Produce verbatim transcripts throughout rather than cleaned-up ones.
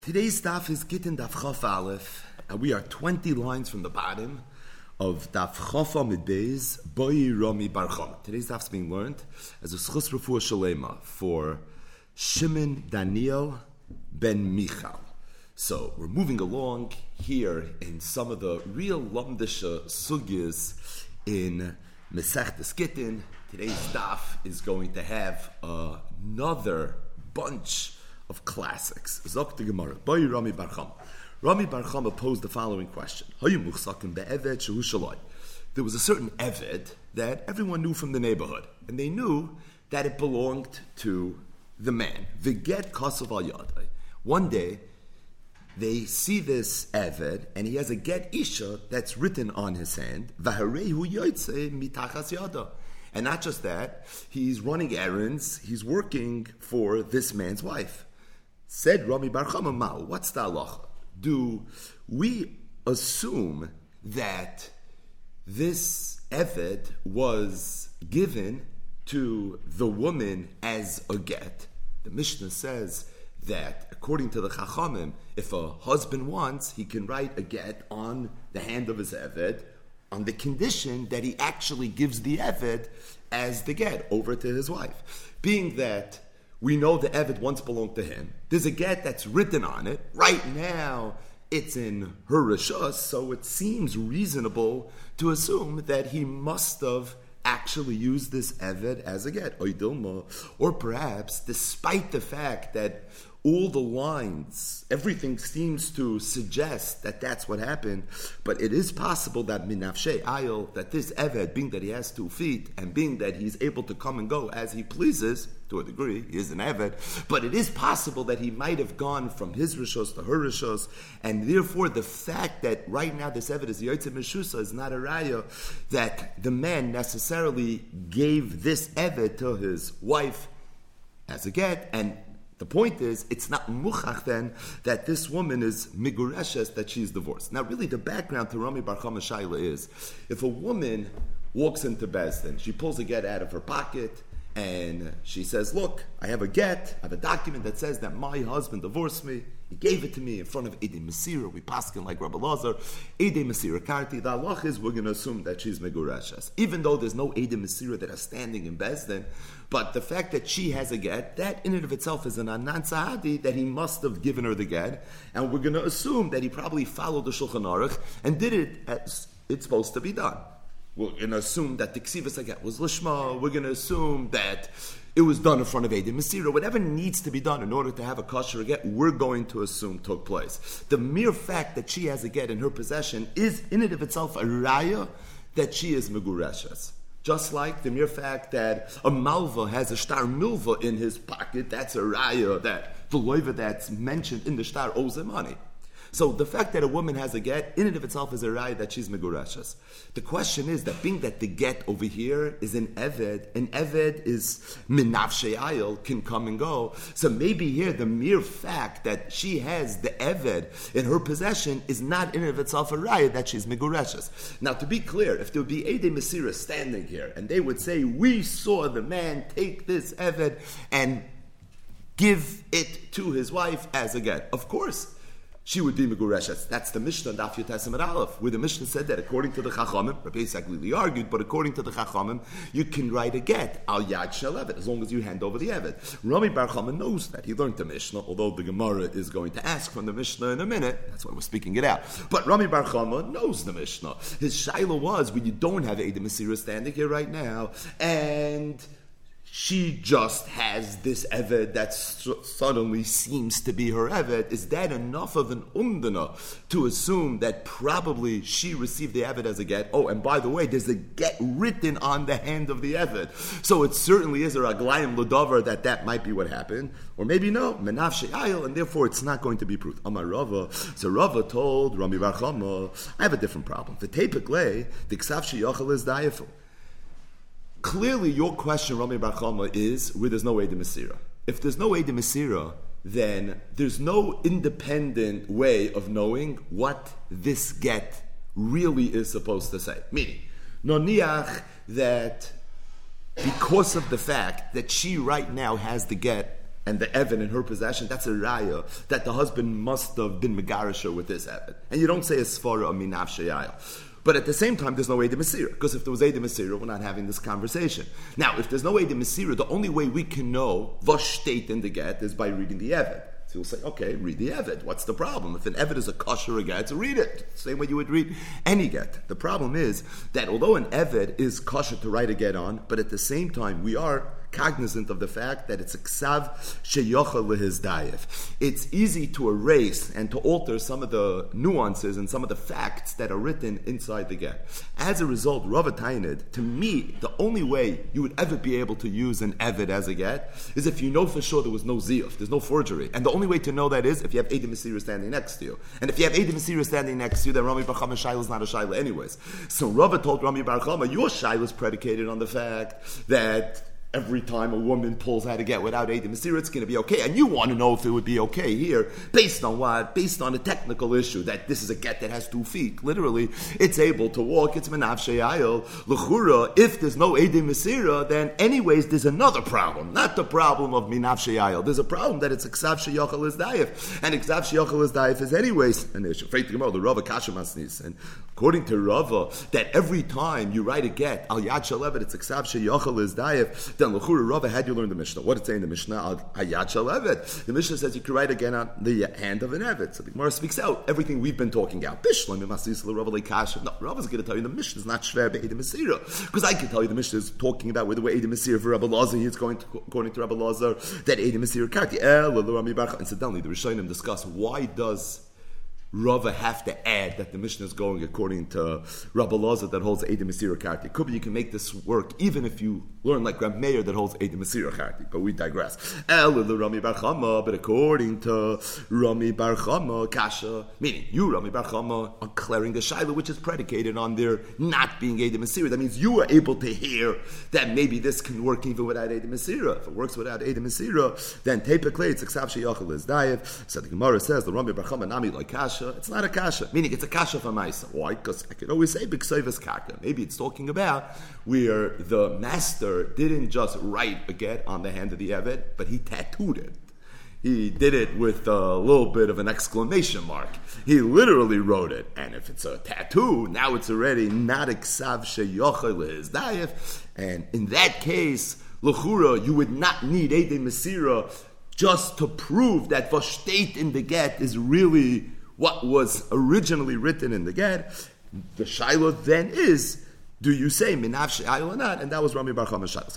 Today's daf is Gittin Daf Chaf Aleph, and we are twenty lines from the bottom of Daf Chaf Amid Beis, Boi Rami Bar Chama. Today's daf is being learned as a Schus Refuah Shalema for Shimon Daniel Ben Michal. So we're moving along here in some of the real Lamdisha sugyas in Mesechtes Gittin. Today's daf is going to have uh, another bunch of classics. Zok the Gemara. Boi Rami Bar Chama. Rami Bar Chama posed the following question. There was a certain Eved that everyone knew from the neighborhood, and they knew that it belonged to the man. V'get kasav al yadai. One day, they see this Eved, and he has a get isha that's written on his hand. V'harehu yotzei mitachas yada. And not just that, he's running errands, he's working for this man's wife. Said Rami Bar Chama, Ma, what's the halacha? Do we assume that this Eved was given to the woman as a get? The Mishnah says that according to the Chachamim, if a husband wants, he can write a get on the hand of his Eved on the condition that he actually gives the Eved as the get over to his wife. Being that we know the Eved once belonged to him, there's a get that's written on it. Right now, it's in her rishus, so it seems reasonable to assume that he must have actually used this Eved as a get. Or perhaps, despite the fact that all the lines, everything seems to suggest that that's what happened, but it is possible that minafshei ayil, that this Eved, being that he has two feet, and being that he's able to come and go as he pleases, to a degree, he is an Eved, but it is possible that he might have gone from his rishos to her rishos, and therefore the fact that right now this Eved is Yotzei Meshusa is not a raya that the man necessarily gave this Eved to his wife as a get, and the point is, it's not muchach then that this woman is migureshes, that she's divorced. Now, really, the background to Rami Bar Chama Shaila is, if a woman walks into Beis Din, she pulls a get out of her pocket, and she says, look, I have a get, I have a document that says that my husband divorced me, he gave it to me in front of Edei Mesira, we paskin like Rabbi Lazar, Edei Mesira Karti, the halach is we're going to assume that she's Megureshes. Even though there's no Edei Mesira that are standing in Beis Din, but the fact that she has a get, that in and of itself is an anan sahadi that he must have given her the get, and we're going to assume that he probably followed the Shulchan Aruch and did it as it's supposed to be done. We're going to assume that the Ksivas Aget was Lishma. We're going to assume that it was done in front of Edei Mesira. Whatever needs to be done in order to have a kosher get, we're going to assume took place. The mere fact that she has a get in her possession is in and of itself a raya that she is Megureshes. Just like the mere fact that a malva has a star milva in his pocket, that's a raya that the loiva that's mentioned in the star owes him money. So the fact that a woman has a get, in and of itself, is a raya that she's megureshes. The question is that being that the get over here is an eved, an eved is minafshei ayil, can come and go. So maybe here the mere fact that she has the eved in her possession is not in and of itself a raya that she's megureshes. Now to be clear, if there would be Edei Mesira standing here, and they would say, we saw the man take this eved and give it to his wife as a get. Of course, she would be Megureshes. That's the Mishnah, Daf Yotesim at Aleph, where the Mishnah said that according to the Chachamim, Rabbi Yitzchak Lili argued, but according to the Chachamim, you can write a get, al yad shel eved, as long as you hand over the eved. Rami Bar Chama knows that. He learned the Mishnah, although the Gemara is going to ask from the Mishnah in a minute. That's why we're speaking it out. But Rami Bar Chama knows the Mishnah. His shaila was, when you don't have Edei Mesira standing here right now, and she just has this Eved that suddenly seems to be her Eved, is that enough of an umdana to assume that probably she received the Eved as a get? Oh, and by the way, there's a get written on the hand of the Eved. So it certainly is a raglayim l'davar that that might be what happened. Or maybe no, menafshei ayil, and therefore it's not going to be proved. Amar Rava, so Rava told Rami Bar Chama, I have a different problem. The tepik lei, the ksav sheyochel is dayafu. Clearly, your question, Rami Bar Chama, is where there's no Edei Mesira. If there's no Edei Mesira, then there's no independent way of knowing what this get really is supposed to say. Meaning, noniach that because of the fact that she right now has the get and the Eved in her possession, that's a raya that the husband must have been megarisher with this Eved. And you don't say a svara or minav sheyayil. But at the same time, there's no Eid Masira, because if there was Eid Masira, we're not having this conversation. Now, if there's no Eid Masira, the only way we can know what state in the get is by reading the Eved. So you'll say, okay, read the Eved. What's the problem? If an Eved is a kosher a get, so read it. Same way you would read any get. The problem is that although an Eved is kosher to write a get on, but at the same time, we are cognizant of the fact that it's a ksav sheyochel lehizdayef. It's easy to erase and to alter some of the nuances and some of the facts that are written inside the get. As a result, Rav Tainid, to me, the only way you would ever be able to use an Eved as a get is if you know for sure there was no ziyuf, there's no forgery. And the only way to know that is if you have Eidim Masira standing next to you. And if you have Eidim Masira standing next to you, then Rami Bar Chama Shaila is not a Shaila anyways. So Rav told Rami Bar Chama, your Shaila is predicated on the fact that every time a woman pulls out a get without Eidim Masira, it's going to be okay. And you want to know if it would be okay here, based on what? Based on a technical issue, that this is a get that has two feet. Literally, it's able to walk, it's Menav Sheyayil. L'chura, if there's no Eidim Masira, then anyways, there's another problem. Not the problem of Menav Sheyayil. There's a problem that it's Ksav Sheyochel is Dayef. And Ksav Sheyochel is Dayef is anyways an issue. Freit Gemara, the Rava Kasha Masnis. And according to Rava, that every time you write a get, Al Yad Shalevet, it's Ksav Sheyochel is Dayef, then l'chura Rava, had you learned the Mishnah? What did it say in the Mishnah? Hayat shel Eved. The Mishnah says you can write again on the hand of an Eved. So the Gemara speaks out everything we've been talking about. Bishlam imasis l'Rava leikasha. No, Rava's going to tell you the Mishnah is not shver be'edim Masira, because I can tell you the Mishnah is talking about whether Edim Masira for Rabbi Lazar. He's going to, according to Rabbi Lazar, that Edim Masira karti el l'Rami Bar Chama. Incidentally, the Rishonim discuss why does Rava have to add that the Mishnah is going according to Rabbi Lazar that holds Eidim Masira Karti. It could be you can make this work even if you learn like Rab Meir that holds Eidim Masira Karti, but we digress. El the Rami Bar Chama, but according to Rami Bar Chama, Kasha, meaning you, Rami Bar Chama, are clearing a Shaila which is predicated on there not being Eidim Masira. That means you are able to hear that maybe this can work even without Eidim Masira. If it works without Eidim Masira, then Tepekle, it's Ksav Sheyochel is Dayef. So the Gemara says, the Rami Bar Chama, Nami like Kasha. It's not a kasha, meaning it's a kasha for Maisa. Why? Because I could always say b'ksayvas kaka. Maybe it's talking about where the master didn't just write a get on the hand of the Eved, but he tattooed it. He did it with a little bit of an exclamation mark. He literally wrote it. And if it's a tattoo, now it's already not a ksav sheyochel lehizdayef. And in that case, l'chura, you would not need Eidei Masira just to prove that the state in the get is really what was originally written in the get. The Shaila then is, do you say Minav She'ayil or not? And that was Rami Bar Chama Shaila.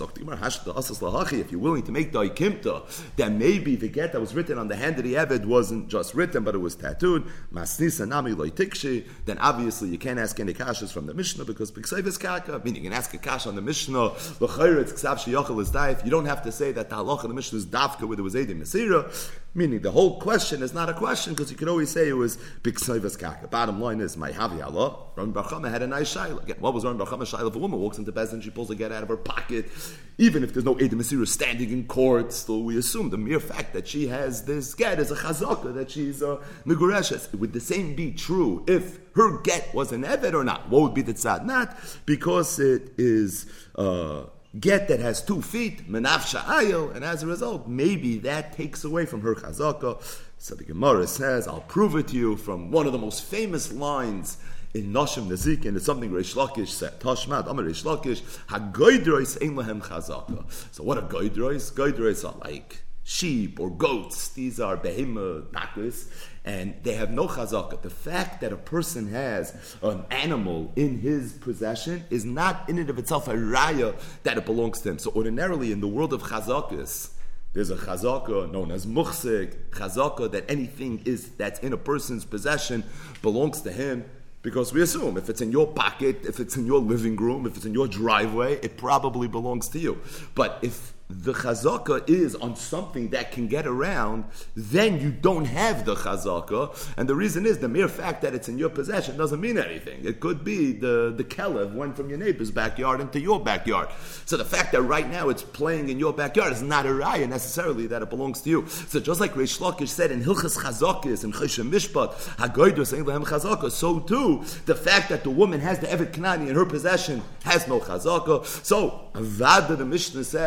So if you're willing to make the Ikimta, then maybe the get that was written on the hand of the Eved wasn't just written, but it was tattooed. Masnisa Nami Loi Tikshi. Then obviously you can't ask any kashas from the Mishnah because B'ksayv is kaka. Meaning you can ask a kasha on the Mishnah. L'chayr it's Ksav Sheyochel is Daif. You don't have to say that the halacha of the Mishnah is dafka where there was Eidim Masira. Meaning the whole question is not a question because you could always say it was B'ksayv kaka. Bottom line is, my havi Allah. Rami Bar Chama had a nice shaila. Again, what was Rami Bar Chama shaila? If a woman walks into Bezdin, she pulls a get out of her pocket, even if there's no Eidim Masira standing in court, still we assume the mere fact that she has this get is a chazaka, that she's a megureshes. Would the same be true if her get was an Eved or not? What would be the tzad? Not because it is uh, get that has two feet, menav sha'ayil, and as a result, maybe that takes away from her chazaka. So the Gemara says, I'll prove it to you from one of the most famous lines in Noshim Nezik, and it's something Reish Lakish said. Tashmad, Amar Reish Lakish, ha-goydrois ein lahem chazaka. So what are goydrois? Goydrois are like sheep or goats. These are behemoth, daklis, and they have no chazaka. The fact that a person has an animal in his possession is not in and of itself a raya that it belongs to him. So ordinarily in the world of chazakas, there's a chazaka known as muchsik, chazaka that anything is that's in a person's possession belongs to him. Because we assume if it's in your pocket, if it's in your living room, if it's in your driveway, it probably belongs to you. But if the chazaka is on something that can get around, then you don't have the chazaka. And the reason is the mere fact that it's in your possession doesn't mean anything. It could be the, the kelev went from your neighbor's backyard into your backyard. So the fact that right now it's playing in your backyard is not a raya necessarily that it belongs to you. So just like Reish Lakish said in Hilchas Chazakis and Choshen Mishpat, Hagoydus ein lahem chazaka, so too the fact that the woman has the Evet Kanani in her possession has no chazaka. So Avada, the Mishnah said, Al Yad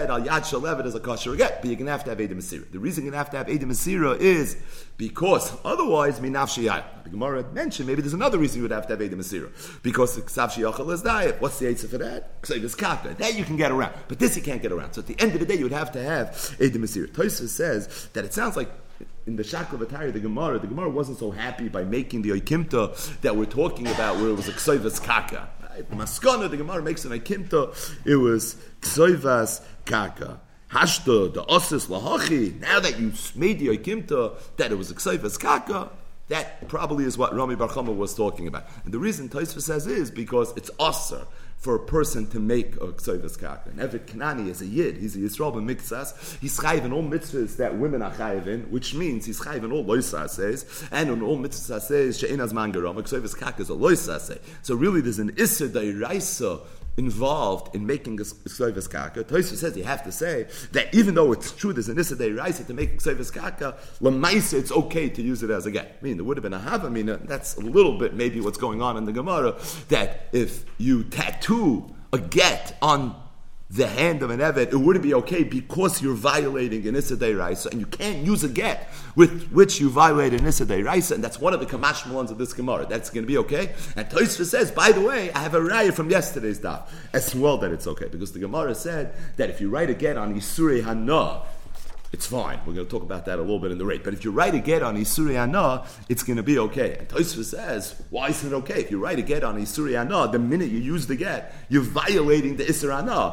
shalevet as a kosher get, but you're going to have to have Edim Asira. The reason you're going to have to have Edim Asira is because otherwise, minafshi yai. The Gemara mentioned maybe there's another reason you would have to have Edim Asira. Because the ksav sheyachal is diet. What's the answer for that? Ksevus kaka. That you can get around. But this you can't get around. So at the end of the day, you would have to have Edim Asira. Tosfos says that it sounds like in the Shakel V'Tari, the Gemara, the Gemara wasn't so happy by making the Oikimta that we're talking about where it was a Ksevus kaka. Maskana, the Gemara makes an Oikimta, it was Ksevus kaka. Hashta, the Osis Lahachi, now that you made the Oikimta that it was a Ksevus kaka, that probably is what Rami Bar Chama was talking about. And the reason Tosfos says is because it's Osir for a person to make a Ksevus kaka. And Evet Kanani is a Yid, he's a Yisrael b'miktsas, he's chayiv in all mitzvahs that women are chayiv in, which means he's chayiv in all loisa says, and in all mitzvahs says, she'en az mangaram, a Ksevus kaka is a loisa say. So really there's an Isser Dairaisa involved in making a Ksevus kaka. Tosfos says you have to say that even though it's true there's an Isser Dairaisa to make a Ksevus kaka, l'maisa it's okay to use it as a get. I mean, there would have been a hava, I mean, that's a little bit maybe what's going on in the Gemara, that if you tattoo a get on the hand of an Evet, it wouldn't be okay because you're violating an Issa Deiraisa, and you can't use a get with which you violate an Issa Deiraisa, and that's one of the Kamash Malons of this Gemara. That's going to be okay. And Tosfos says, by the way, I have a raya from yesterday's daf as well that it's okay, because the Gemara said that if you write a get on Isurei Hana, it's fine. We're going to talk about that a little bit in the rate. But if you write a get on Isurei Hana, it's going to be okay. And Tosfos says, why is it okay? If you write a get on Isurei Hana, the minute you use the get, you're violating the Isur Hana.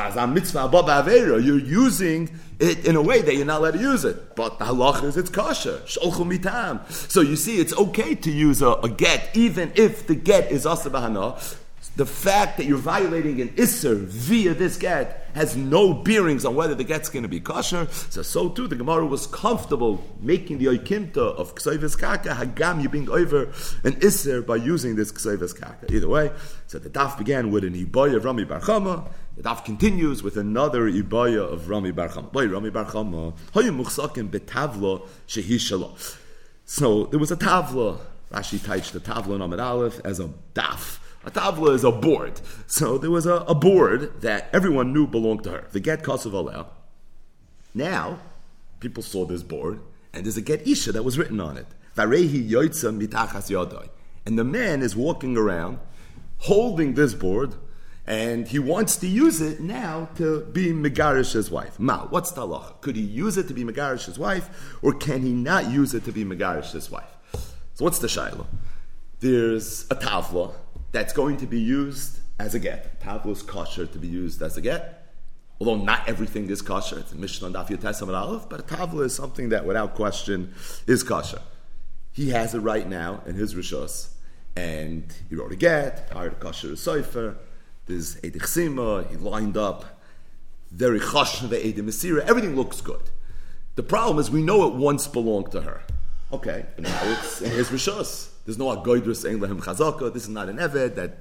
You're using it in a way that you're not allowed to use it. But the halach is it's kosher. Sholchu mitam. So you see, it's okay to use a, a get, even if the get is asa b'hana. The fact that you're violating an Isser via this get has no bearings on whether the get's going to be kosher. So, so too, the Gemara was comfortable making the oikimta of Ksevus kaka, hagam, you being over an Isser by using this Ksevus kaka. Either way, so the daf began with an Ibaya of Rami Bar Chama. The daf continues with another Ibaya of Rami Bar Chama. Boy, Rami Bar Chama, hoyu muchsakim betavla shehi shalo. So, there was a tavla. Rashi taich the tavla in Amud Aleph as a daf. A tavla is a board. So there was a, a board that everyone knew belonged to her. The get kasav aleh. Now, people saw this board, and there's a get isha that was written on it. Varehi yoitza mitachas yadai. And the man is walking around, holding this board, and he wants to use it now to be Megarish's wife. Ma, what's the halacha? Could he use it to be Megarish's wife, or can he not use it to be Megarish's wife? So what's the shayla? There's a tavla that's going to be used as a get. Tavla is kosher to be used as a get, although not everything is kosher. It's a Mishnah on Daf Yotes Amud Aleph, but a tavla is something that, without question, is kosher. He has it right now in his rishos, and he wrote a get. Hired a kosher sofer. There's Eidich Sima. He lined up very choshen the Edim Mesira. Everything looks good. The problem is we know it once belonged to her. Okay, but now it's in his rishos. There's no agoydrus saying lehem chazaka. This is not an eved that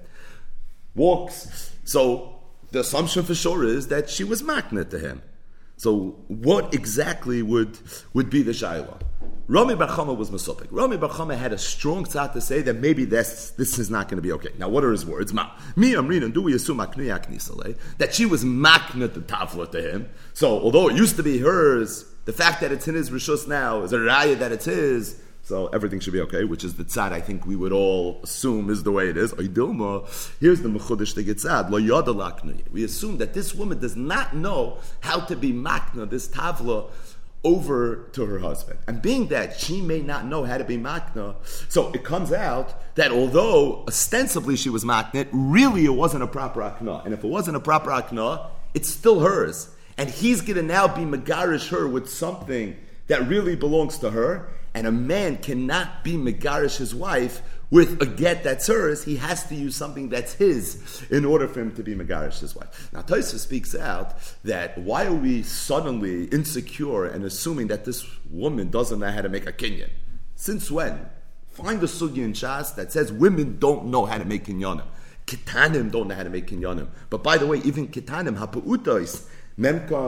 walks. So the assumption for sure is that she was makna to him. So what exactly would would be the shayla? Rami Bar Chama was masopik. Rami Bar Chama had a strong tzad to say that maybe this this is not going to be okay. Now, what are his words? Ma mi amrin, do we assume akniya knisale that she was makna to tafla to him? So although it used to be hers, the fact that it's in his rishus now is a raya that it's his. So everything should be okay, which is the tzad I think we would all assume is the way it is. Here's the mechudesh the tzad. Lo yada lakna. We assume that this woman does not know how to be makna, this tavla, over to her husband. And being that she may not know how to be makna, so it comes out that although ostensibly she was makna, really it wasn't a proper akna. And if it wasn't a proper akna, it's still hers. And he's going to now be megarish her with something that really belongs to her. And a man cannot be megarish his wife with a get that's hers. He has to use something that's his in order for him to be megarish his wife. Now Tosfos speaks out that why are we suddenly insecure and assuming that this woman doesn't know how to make a kinyan? Since when? Find a sugya in Shas that says women don't know how to make kinyanim. Kitanim don't know how to make kinyanim. But by the way, even kitanim, ha'pu'utos, memkam,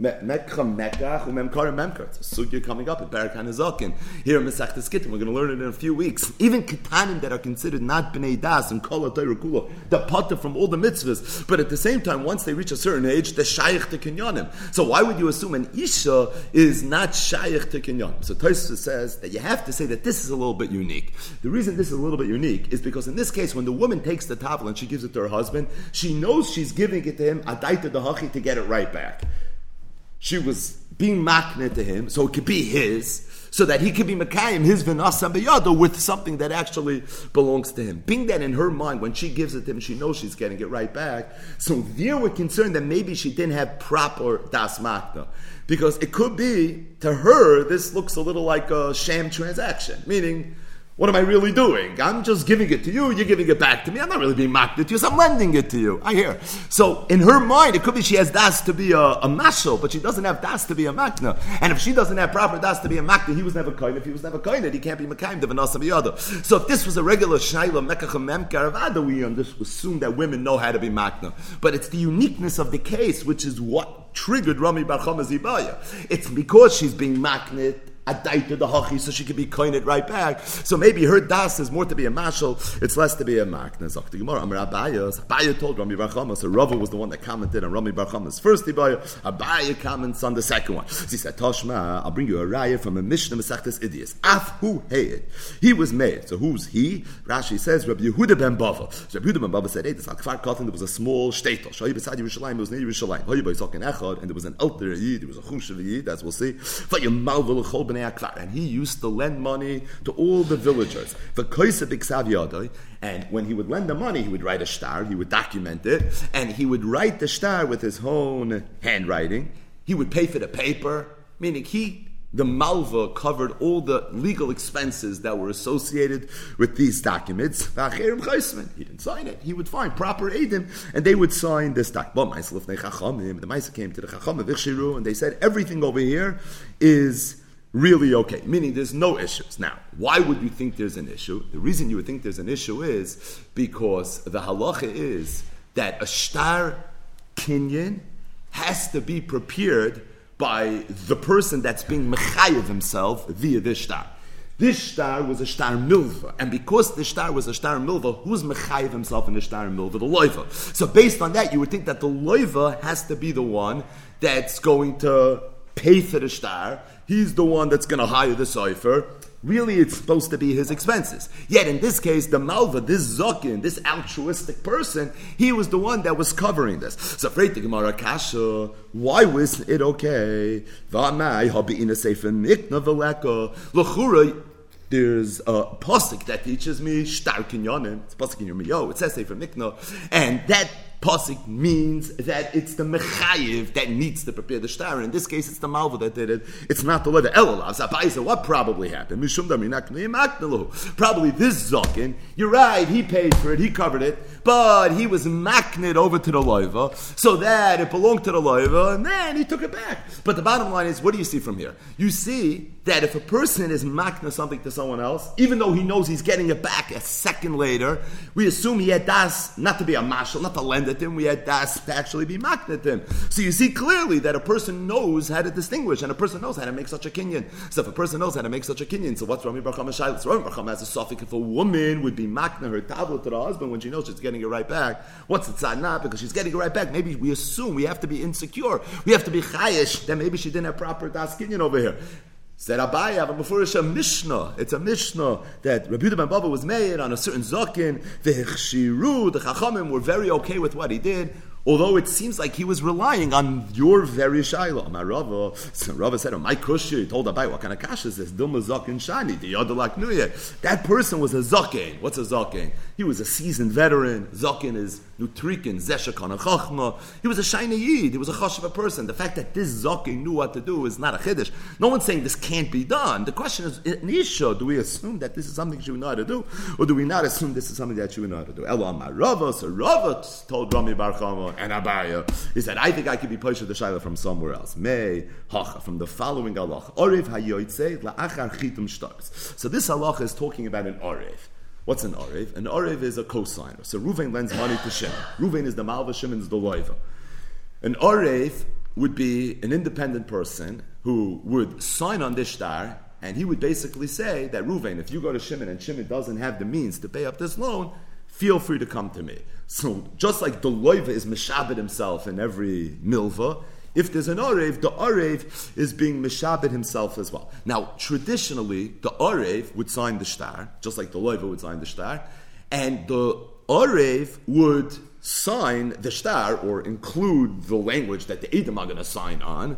Mekcha Mekach Umemkar Memkar. It's a sugya coming up at Barak HaNezakin. Here in Masechtas Gittin, we're going to learn it in a few weeks. Even Ketanim that are considered not B'nei Das and Kol HaTorah Kulo, the potter from all the mitzvahs, but at the same time, once they reach a certain age, they're shaykh to Kinyanim. So why would you assume an Isha is not shaykh to Kinyanim? So Tosfos says that you have to say that this is a little bit unique. The reason this is a little bit unique is because in this case, when the woman takes the towel and she gives it to her husband, she knows she's giving it to him, Adaita Dahachi, to get it right back. She was being makne to him, so it could be his, so that he could be Mekayim, his Vinasam B'yado, with something that actually belongs to him. Being that in her mind, when she gives it to him, she knows she's getting it right back. So there we're concerned that maybe she didn't have proper Das Makna. Because it could be, to her, this looks a little like a sham transaction. Meaning, what am I really doing? I'm just giving it to you, you're giving it back to me. I'm not really being makna to you, so I'm lending it to you. I hear. So in her mind, it could be she has das to be a, a mashal, but she doesn't have das to be a makna. And if she doesn't have proper das to be a makna, he was never kind. If he was never kind, he can't be mekayim the v'nasa b'yada. So if this was a regular shayla mekachem memkar avada, we assume that women know how to be makna. But it's the uniqueness of the case, which is what triggered Rami Bar Chama Zibaya. It's because she's being maknit Adaita the hachi, so she could be coined right back. So maybe her das is more to be a mashal, it's less to be a makna. Zok the Gemara, Amar Abaya, Abaya told Rami Bar Chama, so Rava was the one that commented on Rami Bar Chama's first Ibaya, Abaya comments on the second one. So he said, Toshma, I'll bring you a raya from a Mishnah Masechtas Idias. Af hu heyed. He was made. So who's he? Rashi says, Rabbi Yehuda ben Bava. So Rabbi Yehuda ben Bava said, hey, this Al-Kfar Katan, there was a small shtetl. Shayi beside Yerushalayim, it was near Yerushalayim. Hoyi by Sokin Echad, and there was an elder Yid, there was a Chumshav Yid, as we'll see. And he used to lend money to all the villagers. And when he would lend the money, he would write a shtar, he would document it, and he would write the shtar with his own handwriting. He would pay for the paper, meaning he, the malva, covered all the legal expenses that were associated with these documents. He didn't sign it. He would find proper edim, and they would sign this document. The Maisa came to the Chacham, and they said, everything over here is really okay, meaning there's no issues. Now, why would you think there's an issue? The reason you would think there's an issue is because the halacha is that a shtar kinyan has to be prepared by the person that's being mechayev himself via this shtar. This shtar was a shtar milva, and because the shtar was a shtar milva, who's mechayev himself in the shtar milva? The loiva. So based on that, you would think that the loiva has to be the one that's going to pay for the shtar. He's the one that's going to hire the sofer. Really, it's supposed to be his expenses. Yet in this case, the malva, this zokin, this altruistic person, he was the one that was covering this. So, afraid the Gemara kasha, why was it okay? There's a pasuk that teaches me shtar kinyanim. It's a pasuk in your miyo. It says sefer mikna, and that pasuk means that it's the mechayiv that needs to prepare the shtar. In this case, it's the malva that did it. It's not the leather. Elalav. So what probably happened? Probably this zokin. You're right. He paid for it. He covered it, but he was maknid over to the loiva, so that it belonged to the loiva, and then he took it back. But the bottom line is, what do you see from here? You see that if a person is makna something to someone else, even though he knows he's getting it back a second later, we assume he had das not to be a mashal, not to lend it to him, we had das to actually be makna to him. So you see clearly that a person knows how to distinguish, and a person knows how to make such a kinyan. So if a person knows how to make such a kinyan, so what's Rami Bar Chama Shailas? So Rami Bar Chama has a suffix. If a woman would be makna her tablet to the husband when she knows she's getting it right back, what's the tzadna? Because she's getting it right back. Maybe we assume we have to be insecure. We have to be chayish that maybe she didn't have proper das kinyan over here. Said Abaya, but before it's a Mishnah, it's a Mishnah that Rabbi Yehuda ben Bava was made on a certain zokin. The Chshiru, the Chachamim were very okay with what he did, although it seems like he was relying on your very shayla. My Rava, so Rava said, oh, my kushya, he told Abaya, what kind of kasha is this? Dilma zokin shani, the yadalak nuye. That person was a zokin. What's a zokin? He was a seasoned veteran. Zokin is nutrikin, zeshakon, chachma. He was a shayna yid. He was a chashiva person. The fact that this zokin knew what to do is not a chiddush. No one's saying this can't be done. The question is, in Isha, do we assume that this is something she would know how to do, or do we not assume this is something that she would know how to do? Elo Amar Rava, so Rava told Rami Bar Chama and Abaya, he said, I think I could be poshed the shayla from somewhere else. May hacha, from the following halacha. Orev hayoytze la'achar chitum shtars. So this halacha is talking about an orev. What's an orev? An orev is a cosigner. So Ruvain lends money to Shimon. Ruvain is the malva, Shimon is the loiva. An orev would be an independent person who would sign on this shtar, and he would basically say that, Reuven, if you go to Shimon and Shimon doesn't have the means to pay up this loan, feel free to come to me. So just like the loiva is meshabed himself in every milva, if there's an orev, the orev is being meshabed himself as well. Now, traditionally, the orev would sign the shtar, just like the loiva would sign the shtar, and the orev would sign the shtar, or include the language that the Edom are going to sign on,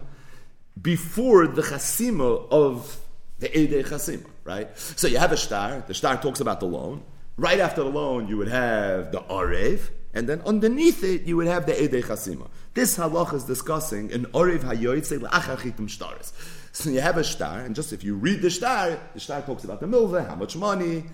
before the chasima of the Eidei chasima, right? So you have a shtar, the shtar talks about the loan. Right after the loan, you would have the orev, and then underneath it, you would have the Eidei chasima. This halach is discussing an orev hayoytze la'achar chitum shtaris. So you have a shtar, and just if you read the shtar, the shtar talks about the milva, how much money,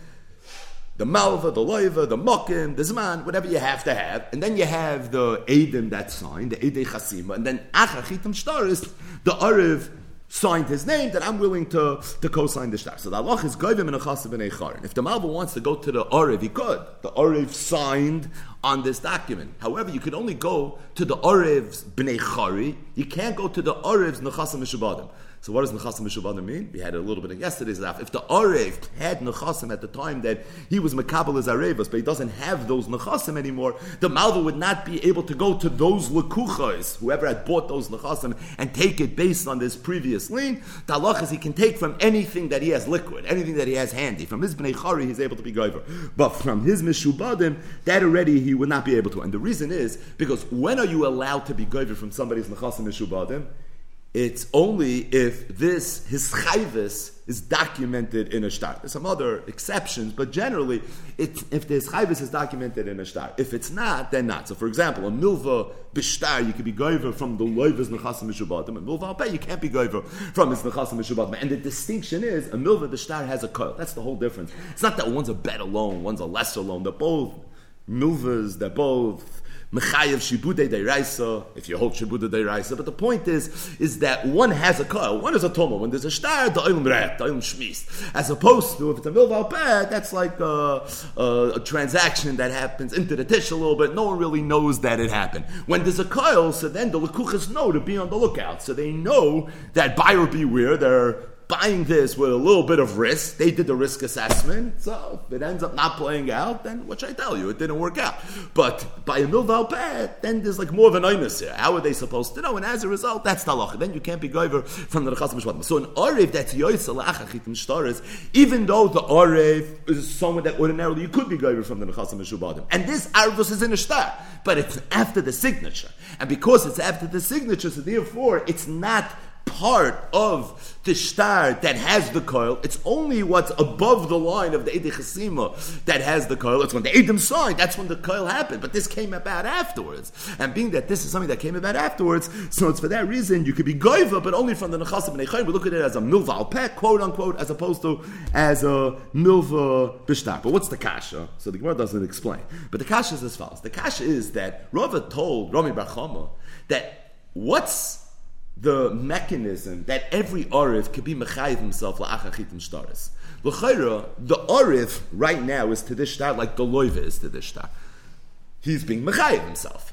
the malva, the loiva, the mokim, the zman, whatever you have to have. And then you have the Eidim that signed, the Eidei Chasima. And then Achar Chitam Shtaris, the Arev signed his name that I'm willing to, to co-sign the shtar. So the halach is Goyvim and Achasav b'nei Charin. If the malva wants to go to the Arev, he could. The Arev signed on this document. However, you can only go to the Arev's b'nei Chari. You can't go to the Arev's Nechasim Mishubadim. So what does Nechasim Mishubadim mean? We had a little bit of yesterday's daf. If the Arev had Nechasim at the time that he was Mekabel as Arevas, but he doesn't have those Nechasim anymore, the Malva would not be able to go to those Lekuchas, whoever had bought those Nechasim, and take it based on this previous lien. The halach is he can take from anything that he has liquid, anything that he has handy. From his Bnei Chari, he's able to be Goiver. But from his Mishubadim, that already he would not be able to. And the reason is, because when are you allowed to be Goiver from somebody's Nechasim Mishubadim? It's only if this, his chayvis, is documented in a shtar. There's some other exceptions, but generally, it's, if this chayvis is documented in a shtar. If it's not, then not. So for example, a milva b'shtar, you could be goiver from the loiva's nechasim mishubadim, and milva al-peh, you can't be goiver from his nechasim mishubadim. And the distinction is, a milva b'shtar has a koil. That's the whole difference. It's not that one's a better loan, one's a lesser loan. They're both milvas, they're both Mechayev Shibudei Deiraisa, if you hold Shibudei Deiraisa. But the point is, is that one has a koil, one is a toma. When there's a shtar, the oilum ret, the oilum shmist. As opposed to, if it's a milva al-peh, that's like a, a, a transaction that happens into the tish a little bit. No one really knows that it happened. When there's a koil, so then the lekuchas know to be on the lookout. So they know that buyer beware, they're buying this with a little bit of risk. They did the risk assessment, so if it ends up not playing out, then what should I tell you? It didn't work out. But by a milva al-peh, then there's like more of an oinus here. How are they supposed to know? And as a result, that's the halacha. Then you can't be goiver from the Nechasim Mishubadim. So an orev that's yoysa la'achar chitim shtaris, even though the orev is someone that ordinarily you could be goiver from the Nechasim Mishubadim, and this arvus is in a shtar, but it's after the signature, and because it's after the signature, so therefore it's not part of the shtar that has the coil. It's only what's above the line of the Eidei Chasima that has the coil. It's when the Edom signed, that's when the coil happened. But this came about afterwards. And being that this is something that came about afterwards, so it's for that reason you could be goiva, but only from the Nechasim b'nei Chaim. We look at it as a milva al-peh, quote unquote, as opposed to as a milva b'shtar. But what's the kasha? So the Gemara doesn't explain. But the kasha is as follows. The kasha is that Rava told Rami Bar Chama that what's the mechanism that every Arif could be mechayiv himself la'achar chitim shtaris. L'chayra, the Arif right now is to this shtar like the loiva is to this shtar. He's being mechayiv himself.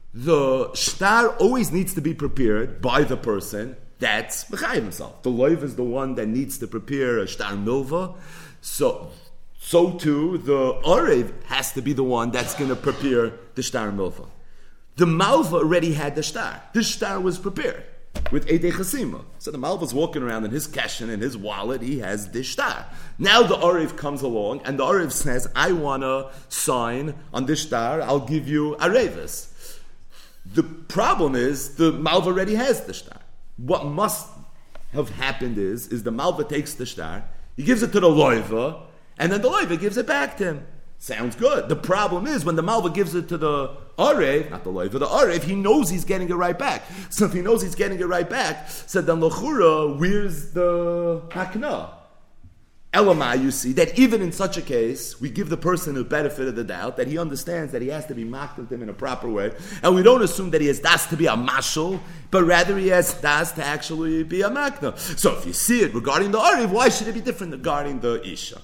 The shtar always needs to be prepared by the person that's mechayiv himself. The loiva is the one that needs to prepare a shtar milva. So, so too, the Arif has to be the one that's going to prepare the shtar milva. The malva already had the shtar. This shtar was prepared with Eidei Chasima. So the Malva's walking around in his keshen, in his wallet, he has this shtar. Now the Arev comes along, and the Arev says, I want to sign on this shtar, I'll give you Arevis. The problem is, the Malva already has the shtar. What must have happened is, is the Malva takes the shtar, he gives it to the Loiva, and then the Loiva gives it back to him. Sounds good. The problem is when the Malva gives it to the Arev, not the Loiva, the Arev, he knows he's getting it right back. So if he knows he's getting it right back, so then L'chura, where's the Hakna? Elamai, you see, that even in such a case, we give the person a benefit of the doubt, that he understands that he has to be mocked with him in a proper way, and we don't assume that he has das to be a mashal, but rather he has das to actually be a makna. So if you see it regarding the Arev, why should it be different regarding the Isha?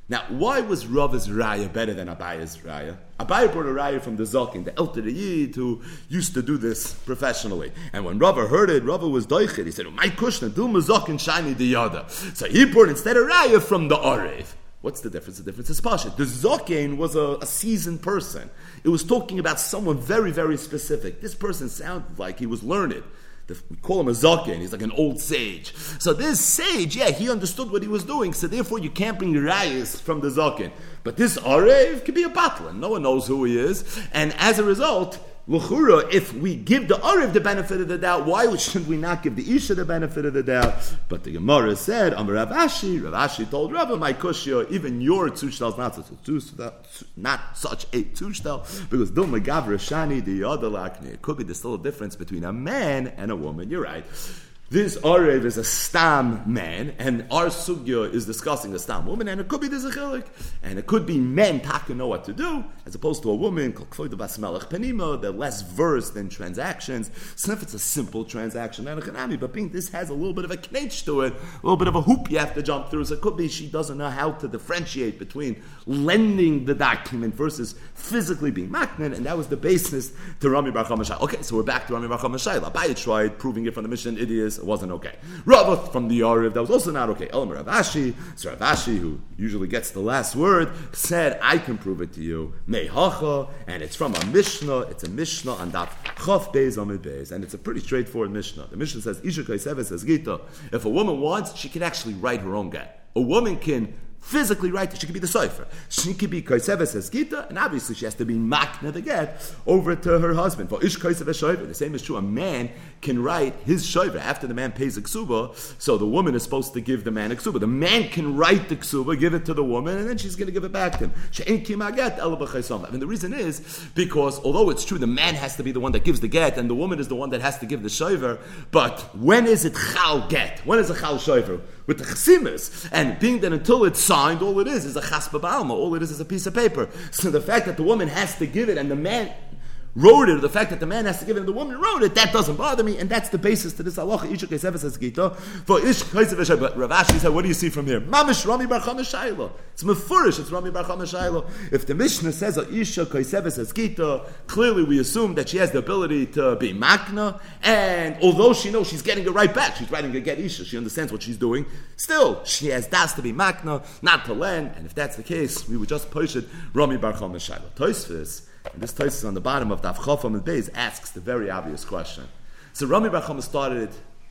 Now, why was Rava's raya better than Abaya's raya? Abaya brought a raya from the Zokin, the Elter Yid, who used to do this professionally. And when Rava heard it, Rava was doichid. He said, "My kushna, do mazokin shiny the yada." So he brought instead a raya from the Arev. What's the difference? The difference is Pasha. The Zokin was a, a seasoned person. It was talking about someone very, very specific. This person sounded like he was learned. We call him a Zokin. He's like an old sage. So this sage, yeah, he understood what he was doing. So therefore, you can't bring rayas from the Zokin. But this Arev could be a Batlan. No one knows who he is. And as a result, L'chura, if we give the Arev the benefit of the doubt, why should we not give the Isha the benefit of the doubt? But the Gemara said, Amar Rav Ashi, Rav Ashi told Rava, my kushya, even your tushtel is not such a not such a tushtel, because Dum Megavra Shani the Yadalakni. It could be there's still a difference between a man and a woman. You're right. This Arev is a stam man, and our sugya is discussing a stam woman, and it could be there's a chilik, and it could be men taka know what to do, as opposed to a woman, they're less versed in transactions. So if it's a simple transaction, but being this has a little bit of a knetch to it, a little bit of a hoop you have to jump through, so it could be she doesn't know how to differentiate between lending the document versus physically being maknan, and that was the basis to Rami Bar Chama Shayla. Okay, so we're back to Rami Bar Chama Shayla. Abaya tried proving it from the Mishnah Idiots. It wasn't okay. Rava from the Arev, that was also not okay. Elam Rav Ashi, so Rav Ashi, who usually gets the last word, said, I can prove it to you. Meihacha, and it's from a Mishnah. It's a Mishnah on Daf Chaf Beis Amid Beis, and it's a pretty straightforward Mishnah. The Mishnah says, Isha Kaiseves says Gita. If a woman wants, she can actually write her own get. A woman can physically write it. She could be the cipher. She could be Kaiseves as Gita, and obviously she has to be makna the get over to her husband. For Ish Kaiseves Shoiver, the same is true. A man can write his shoiver after the man pays a ksuba, so the woman is supposed to give the man a ksuba. The man can write the ksuba, give it to the woman, and then she's going to give it back to him. And the reason is because although it's true the man has to be the one that gives the get, and the woman is the one that has to give the shoiver, but when is it chal get? When is a chal shoiver? With the chasimis, and being that until it's signed, all it is is a chaspa ba'alma, all it is is a piece of paper. So the fact that the woman has to give it and the man wrote it, or the fact that the man has to give it and the woman wrote it, that doesn't bother me, and that's the basis to this halacha. Ish Kaiseves says Gita. For Ish Kaiseves, but Rav Ashi said, what do you see from here? Mamish Rami Bar Chama Shayla. It's mefurish. It's Rami Bar Chama Shayla. If the Mishnah says Isha Kaiseves says Gita, clearly we assume that she has the ability to be makna, and although she knows she's getting it right back, she's writing a get Isha, she understands what she's doing. Still, she has das to be makna, not to lend, and if that's the case, we would just push it Rami Bar Chama Shayla. Tosfos. And this Tosfos on the bottom of Daf Chaf Amid Beis asks the very obvious question. So Rami Bar Chama started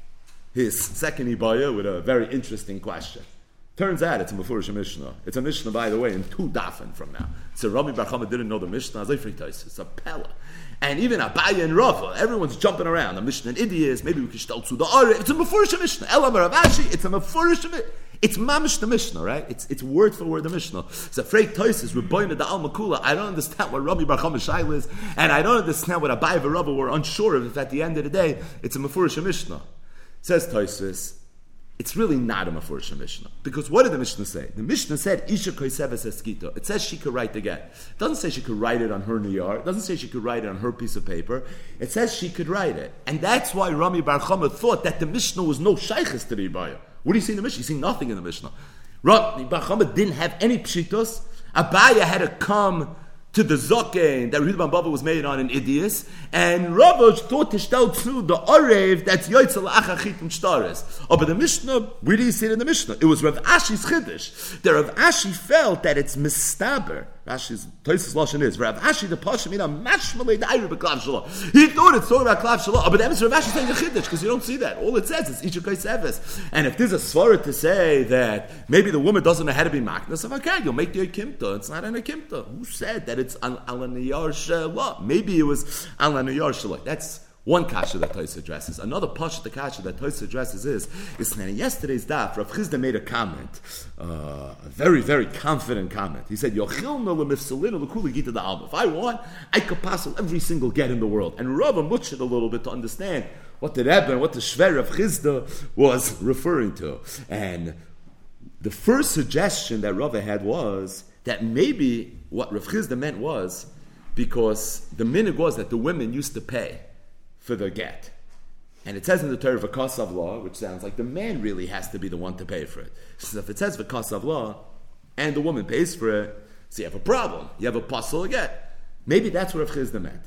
his second Ibaya with a very interesting question. Turns out it's a Mefurish Mishnah. It's a Mishnah, by the way, in two dafen from now. So Rami Bar Chama didn't know the Mishnah. It's a Pella. And even Abaya and Rava, everyone's jumping around. The Mishnah in Idiots, maybe we can start to the Arev. It's a Mefurish Mishnah. Elam Rav Ashi, it's a Mefurish Mishnah. It's mamish the Mishnah, right? It's it's word for word the Mishnah. So Frey Toises, Rebbeinu the Al Makula. I don't understand what Rami Bar Chama Shayla is, and I don't understand what Abai and Rava were unsure of. If at the end of the day, it's a Mefurish Mishnah. Says Toises, it's really not a Mefurish Mishnah, because what did the Mishnah say? The Mishnah said Isha Kaiseves Eskito. It says she could write the get. It doesn't say she could write it on her niyar. It doesn't say she could write it on her piece of paper. It says she could write it, and that's why Rami Bar Chama thought that the Mishnah was no shaykhis to the Ibaya. What do you see in the Mishnah? You see nothing in the Mishnah. Rami Bar Chama didn't have any pshitos. Abaya had to come to the Zokein that Rehud ben Bava was made on in Idias, and Rava thought to stell to the Arev that's Yoitzel Achachit and Shtaris. Oh, but the Mishnah, where do you see it in the Mishnah? It was Rav Ashi's Chiddush. The Rav Ashi felt that it's mistaber. Rashi's Tosfos lashon is Rav Ashi the Pasha mina mashmalei da'ira b'klav shalom. He thought it's talking about klav shalom, oh, but that means Rav Ashi saying a chiddush because you don't see that. All it says is Isha Kaiseves. And if there's a svara to say that maybe the woman doesn't know how to be maknas, so okay, you'll make the akimta. It's not an akimta. Who said that it's al niyar shalah? Maybe it was al niyar shalah. That's one kasha that Tosfos addresses. Another pasha the kasha that Tosfos addresses is, is that in yesterday's daf, Rav Chizda made a comment, uh, a very, very confident comment. He said, if I want, I could pass every single get in the world. And Rav mutched it a little bit to understand what the Rebbe and what the Shver of Chizda was referring to. And the first suggestion that Rav had was that maybe what Rav Chizda meant was because the minhag was that the women used to pay for the get. And it says in the Torah V'kasav law, which sounds like the man really has to be the one to pay for it. So if it says V'kasav law, and the woman pays for it, so you have a problem. You have a puzzle again. Maybe that's what Rav Chizda meant.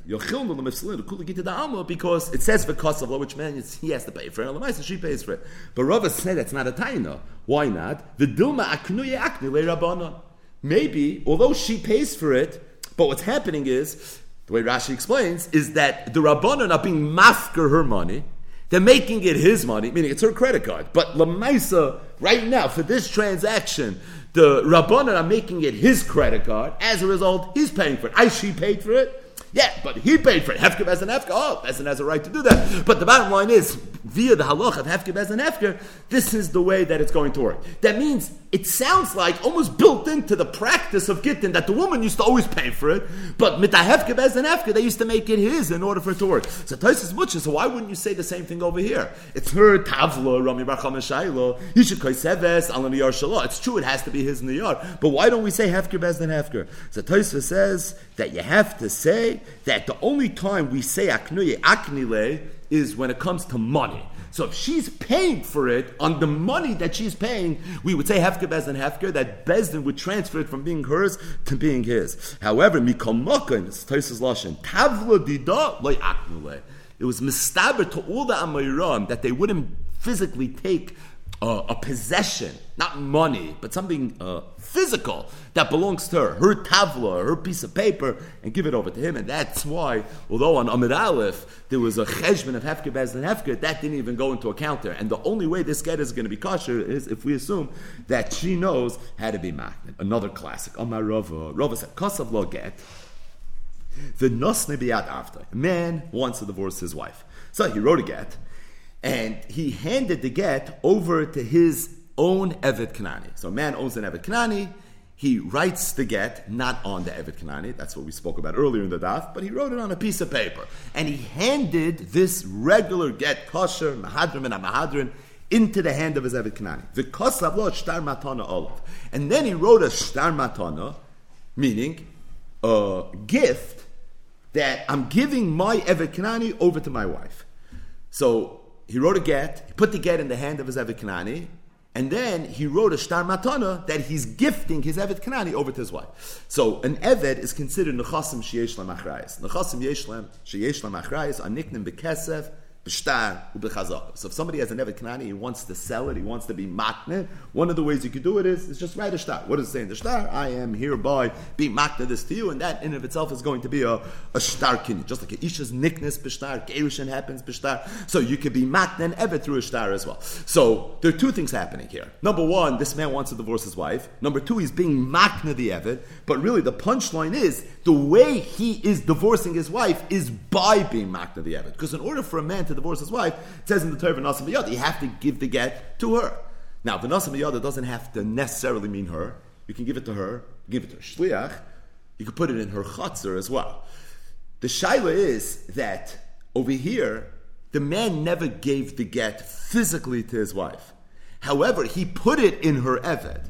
Because it says v'kosavla, which means he has to pay for it, and she pays for it. But Rava said that's not a taina. Why not? The dilma aknuye akni le rabbanon. Maybe, although she pays for it, but what's happening is, the way Rashi explains, is that the rabbanon are being mafker her money. They're making it his money, meaning it's her credit card. But Lamaisa, right now, for this transaction, the Rabbanan are making it his credit card. As a result, he's paying for it. I, she paid for it. Yeah, but he paid for it. Hefker Bezdin Hefker. Oh, Bezdin has a right to do that. But the bottom line is, via the halach of Hefker Bezdin Hefker, this is the way that it's going to work. That means it sounds like almost built into the practice of Gittin that the woman used to always pay for it, but mit the Hefker Bezdin Hefker, they used to make it his in order for it to work. So Tosfos Muchas, so why wouldn't you say the same thing over here? It's her tavla, Rami Bar Chama Shaylo, Yishik Koiseves, Alan Niyar Shalah. It's true, it has to be his Niyar, but why don't we say Hefker Bezdin Hefker? So Tosfos says that you have to say that the only time we say aknuye aknile is when it comes to money. So if she's paying for it on the money that she's paying, we would say hefker bezdin hefker, that bezdin would transfer it from being hers to being his. However, mikol makom, it's Tosfos lashon, tavla dida lo aknile. It was mistaber to all the Amoraim that they wouldn't physically take Uh, a possession, not money, but something uh, physical that belongs to her, her tavla, her piece of paper, and give it over to him. And that's why, although on Amid Aleph there was a cheshbon of hefker bezdin hefker, that didn't even go into account there. And the only way this get is going to be kosher is if we assume that she knows how to be maknid. Another classic. Amar Rava. Rava said, "Kosav lo get." The nosne biyad after. A man wants to divorce his wife, so he wrote a get. And he handed the get over to his own Eved Kanani. So a man owns an Eved Kanani. He writes the get, not on the Eved Kanani. That's what we spoke about earlier in the daf. But he wrote it on a piece of paper. And he handed this regular get, kosher, mahadrim, and mahadrin, into the hand of his Eved Kanani. V'kosav lo shtar matana olav. And then he wrote a shtar matana, meaning a gift that I'm giving my Eved Kanani over to my wife. So he wrote a get, he put the get in the hand of his Eved Kanani, and then he wrote a shtar matana that he's gifting his Eved Kanani over to his wife. So an Eved is considered nechasim sheyesh lam achrayis. Nechasim sheyesh lam achrayis are nicknamed bekesef, b'shtar, u'b'chazaka. So if somebody has an Eved Kanani, he wants to sell it, he wants to be makne, one of the ways you could do it is, is just write a shtar. What does it say in the shtar? I am hereby being makne this to you, and that in of itself is going to be a, a shtar kinyan. Just like a isha's nickness b'shtar, gerushin happens b'shtar. So you could be makne and Eved through a shtar as well. So there are two things happening here. Number one, this man wants to divorce his wife. Number two, he's being makne the Eved. But really the punchline is, the way he is divorcing his wife is by being makne the Eved. Because in order for a man to divorce his wife, it says in the Torah, V'nasam b'yada, you have to give the get to her. Now, V'nasam b'yada doesn't have to necessarily mean her. You can give it to her, give it to her shliach. You can put it in her chutzner as well. The shaila is that over here, the man never gave the get physically to his wife. However, he put it in her eved.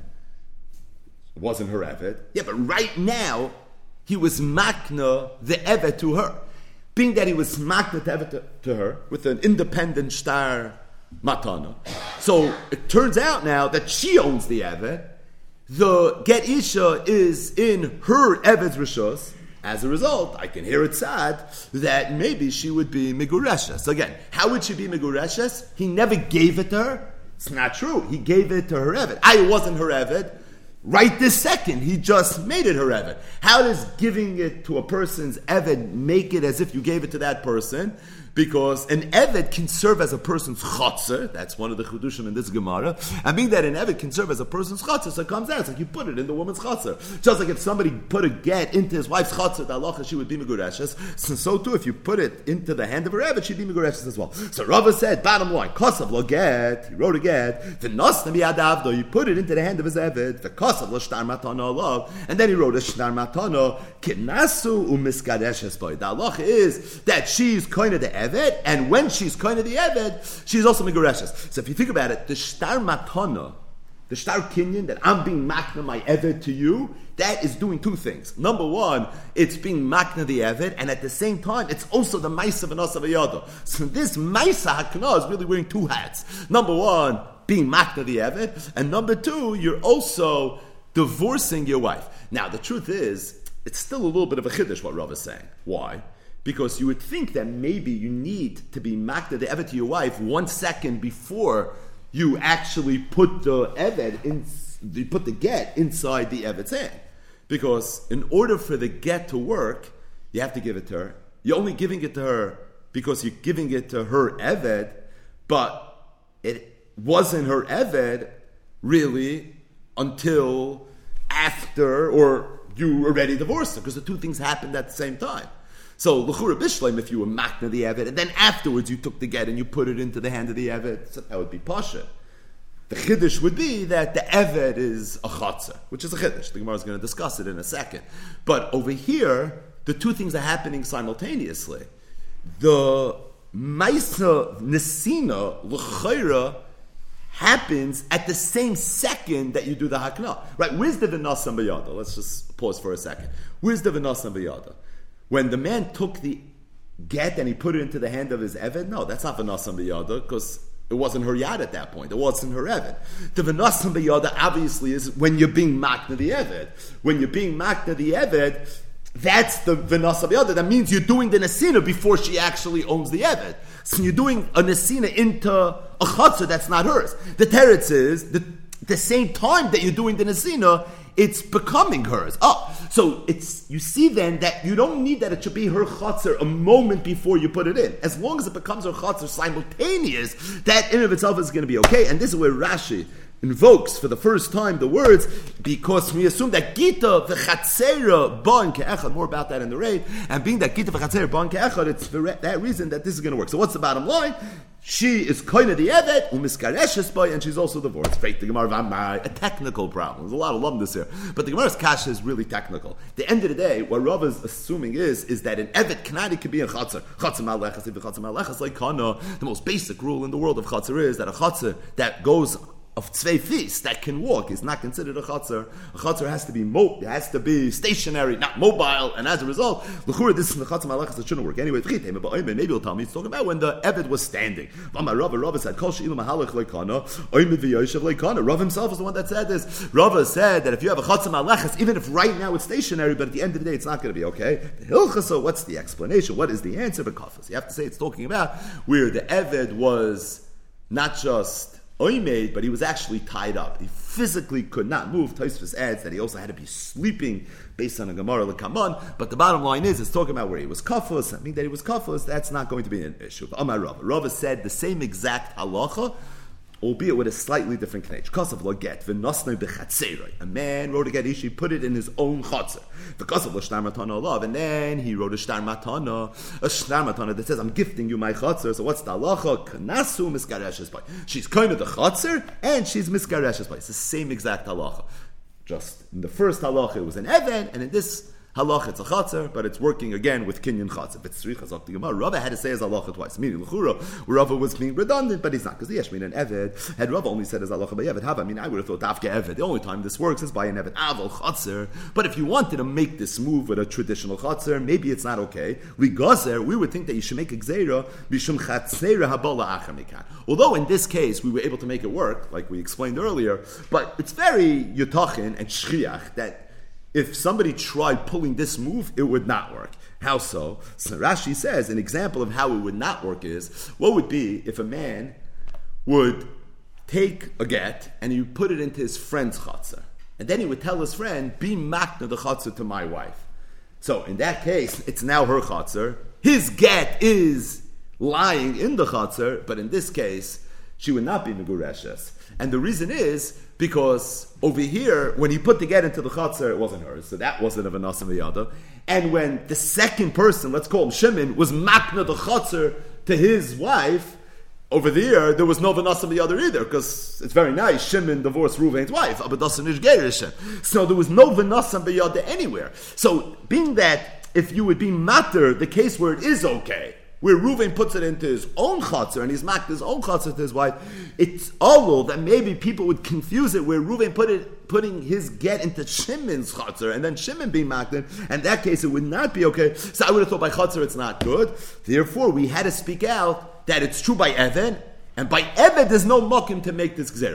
It wasn't her eved. Yeah, but right now, he was makna the eved to her. Being that he was makna the eved to, to her with an independent shtar matana. So it turns out now that she owns the eved. The get isha is in her eved's rishos. As a result, I can hear it sad that maybe she would be migureshes. So again, how would she be migureshes? He never gave it to her. It's not true. He gave it to her eved. I wasn't her eved. Right this second, he just made it her eved. How does giving it to a person's eved make it as if you gave it to that person? Because an eved can serve as a person's chotzer. That's one of the chudushim in this Gemara. And being that an eved can serve as a person's chotzer, so it comes out. It's like you put it in the woman's chotzer. Just like if somebody put a get into his wife's chotzer, the halacha, she would be megureshes. So, so too, if you put it into the hand of her eved, she'd be megureshes as well. So Rava said, bottom line, kosav lo get, he wrote a get, the nosna miyadavdo, you put it into the hand of his eved, the kosav lo shtar matana olav, and then he wrote a shtar matana, kinasu umiskareshes boy. The halacha is that she's kind of the eved, and when she's kind of the Eved, she's also Megureshes. So if you think about it, the Shtar Matana, the Shtar Kinyan, that I'm being Makna my Eved to you, that is doing two things. Number one, it's being Makna the Eved, and at the same time, it's also the Maisa V'Nasa V'Yada. So this Maisa HaKana is really wearing two hats. Number one, being Makna the Eved, and number two, you're also divorcing your wife. Now, the truth is, it's still a little bit of a chiddush what Rav is saying. Why? Because you would think that maybe you need to be makna the eved to your wife one second before you actually put the eved in, you put the get inside the eved's hand. Because in order for the get to work, you have to give it to her. You're only giving it to her because you're giving it to her eved, but it wasn't her eved really until after or you already divorced her, because the two things happened at the same time. So l'chura bishleim, if you were makna the eved, and then afterwards you took the get and you put it into the hand of the eved, so that would be pasha. The chiddush would be that the eved is a chatzah, which is a chiddush. The Gemara is going to discuss it in a second. But over here, the two things are happening simultaneously. The Maisa Nesina L'chayra happens at the same second that you do the Hakna. Right? Where's the Vinasam B'yada? Let's just pause for a second. Where's the Vinasam B'yada? When the man took the get and he put it into the hand of his Eved? No, that's not Vinasam B'yada, because it wasn't her yad at that point. It wasn't her Eved. The Vinasam B'yada obviously is when you're being makna the Eved. When you're being makna the Eved, that's the Vinasam B'yada. That means you're doing the Nesina before she actually owns the Eved. So you're doing a Nesina into a Chatzah that's not hers. The Teretz is, the, the same time that you're doing the Nesina, it's becoming hers. Oh, so it's, you see then that you don't need that it should be her Chatzah a moment before you put it in. As long as it becomes her Chatzah simultaneous, that in of itself is going to be okay. And this is where Rashi invokes for the first time the words, because we assume that Gita v'chatzera ban ke'echad, more about that in the raid, and being that Gita v'chatzera ban ke'echad, it's for that reason that this is going to work. So what's the bottom line? She is koina the evet, umiskareshes by, and she's also divorced. Fake the Gemara, a technical problem. There's a lot of lumdus here, but the Gemara's kasha is really technical. At the end of the day, what Rav is assuming is is that an evet kanadi could be a chatzar. Chatzar malechas, if chatzar malechas like kana. The most basic rule in the world of chatzar is that a chatzar that goes of tzvei feast that can walk is not considered a chatzar. A chatzar has to be mo- it has to be stationary, not mobile, and as a result, l'chura, this is the chatzar malachas that shouldn't work. Anyway, maybe you'll tell me it's talking about when the Eved was standing. Rava said, Kol she'ilu mahalach leikana, oimid v'yoshev leikana. Rav himself is the one that said this. Rava said that if you have a chatzar malachas, even if right now it's stationary, but at the end of the day it's not going to be okay. The hilchasa, what's the explanation? What is the answer? Because you have to say it's talking about where the Eved was not just oimed, but he was actually tied up. He physically could not move. Tosfos adds that he also had to be sleeping based on a Gemara l'kaman. But the bottom line is, it's talking about where he was kafus. I mean that he was kafus, that's not going to be an issue. Amar Rava. Rava said the same exact halacha, albeit with a slightly different knech. Kasav lo get v'nosnei b'chatzeroi. A man wrote a get, he put it in his own chatzar. V'kasav lo shtar matana olav, and then he wrote a shtar matana, a shtar matana that says, "I'm gifting you my chatzar." So what's the halacha? Kanasu miskareshes by. She's kind of the chatzar, and she's miskareshes by. It's the same exact halacha. Just in the first halacha it was an even, and in this halach it's a chatzar, but it's working again with kinyan chatzar. But tzrichas up the Gemara. Rava had to say his halacha twice. Meaning l'chura, Rava was being redundant, but he's not, because the yeshmin and eved had Rava only said his halacha by eved. Hava, I mean, I would have thought dafke eved. The only time this works is by an eved aval chatzar. But if you wanted to make this move with a traditional chatzar, maybe it's not okay. Ligazer, we would think that you should make a gzeira bishum chatzera habala achamikan. Although in this case we were able to make it work, like we explained earlier, but it's very yutachin and shchiach that if somebody tried pulling this move, it would not work. How so? So Rashi says an example of how it would not work is, what would be if a man would take a get and he would put it into his friend's chatzar, and then he would tell his friend, be makna the chatzar to my wife. So in that case, it's now her chatzar. His get is lying in the chatzar, but in this case, she would not be megureshes. And the reason is because over here, when he put the get into the chatzar, it wasn't hers, so that wasn't a v'nasam v'yada. And when the second person, let's call him Shimon, was makna the chatzar to his wife, over there, there was no v'nasam v'yada either, because it's very nice, Shimon divorced Reuven's wife, abadas nish gerishin. So there was no v'nasam v'yada anywhere. So being that, if you would be matter, the case where it is okay, where Reuven puts it into his own chatzar and he's maked his own chatzar to his wife, it's all that maybe people would confuse it where Reuven put it, putting his get into Shimon's chatzar and then Shimon being maked in. In that case, it would not be okay. So I would have thought by chatzar it's not good. Therefore, we had to speak out that it's true by Eved, and by Eved there's no mokim to make this gzera.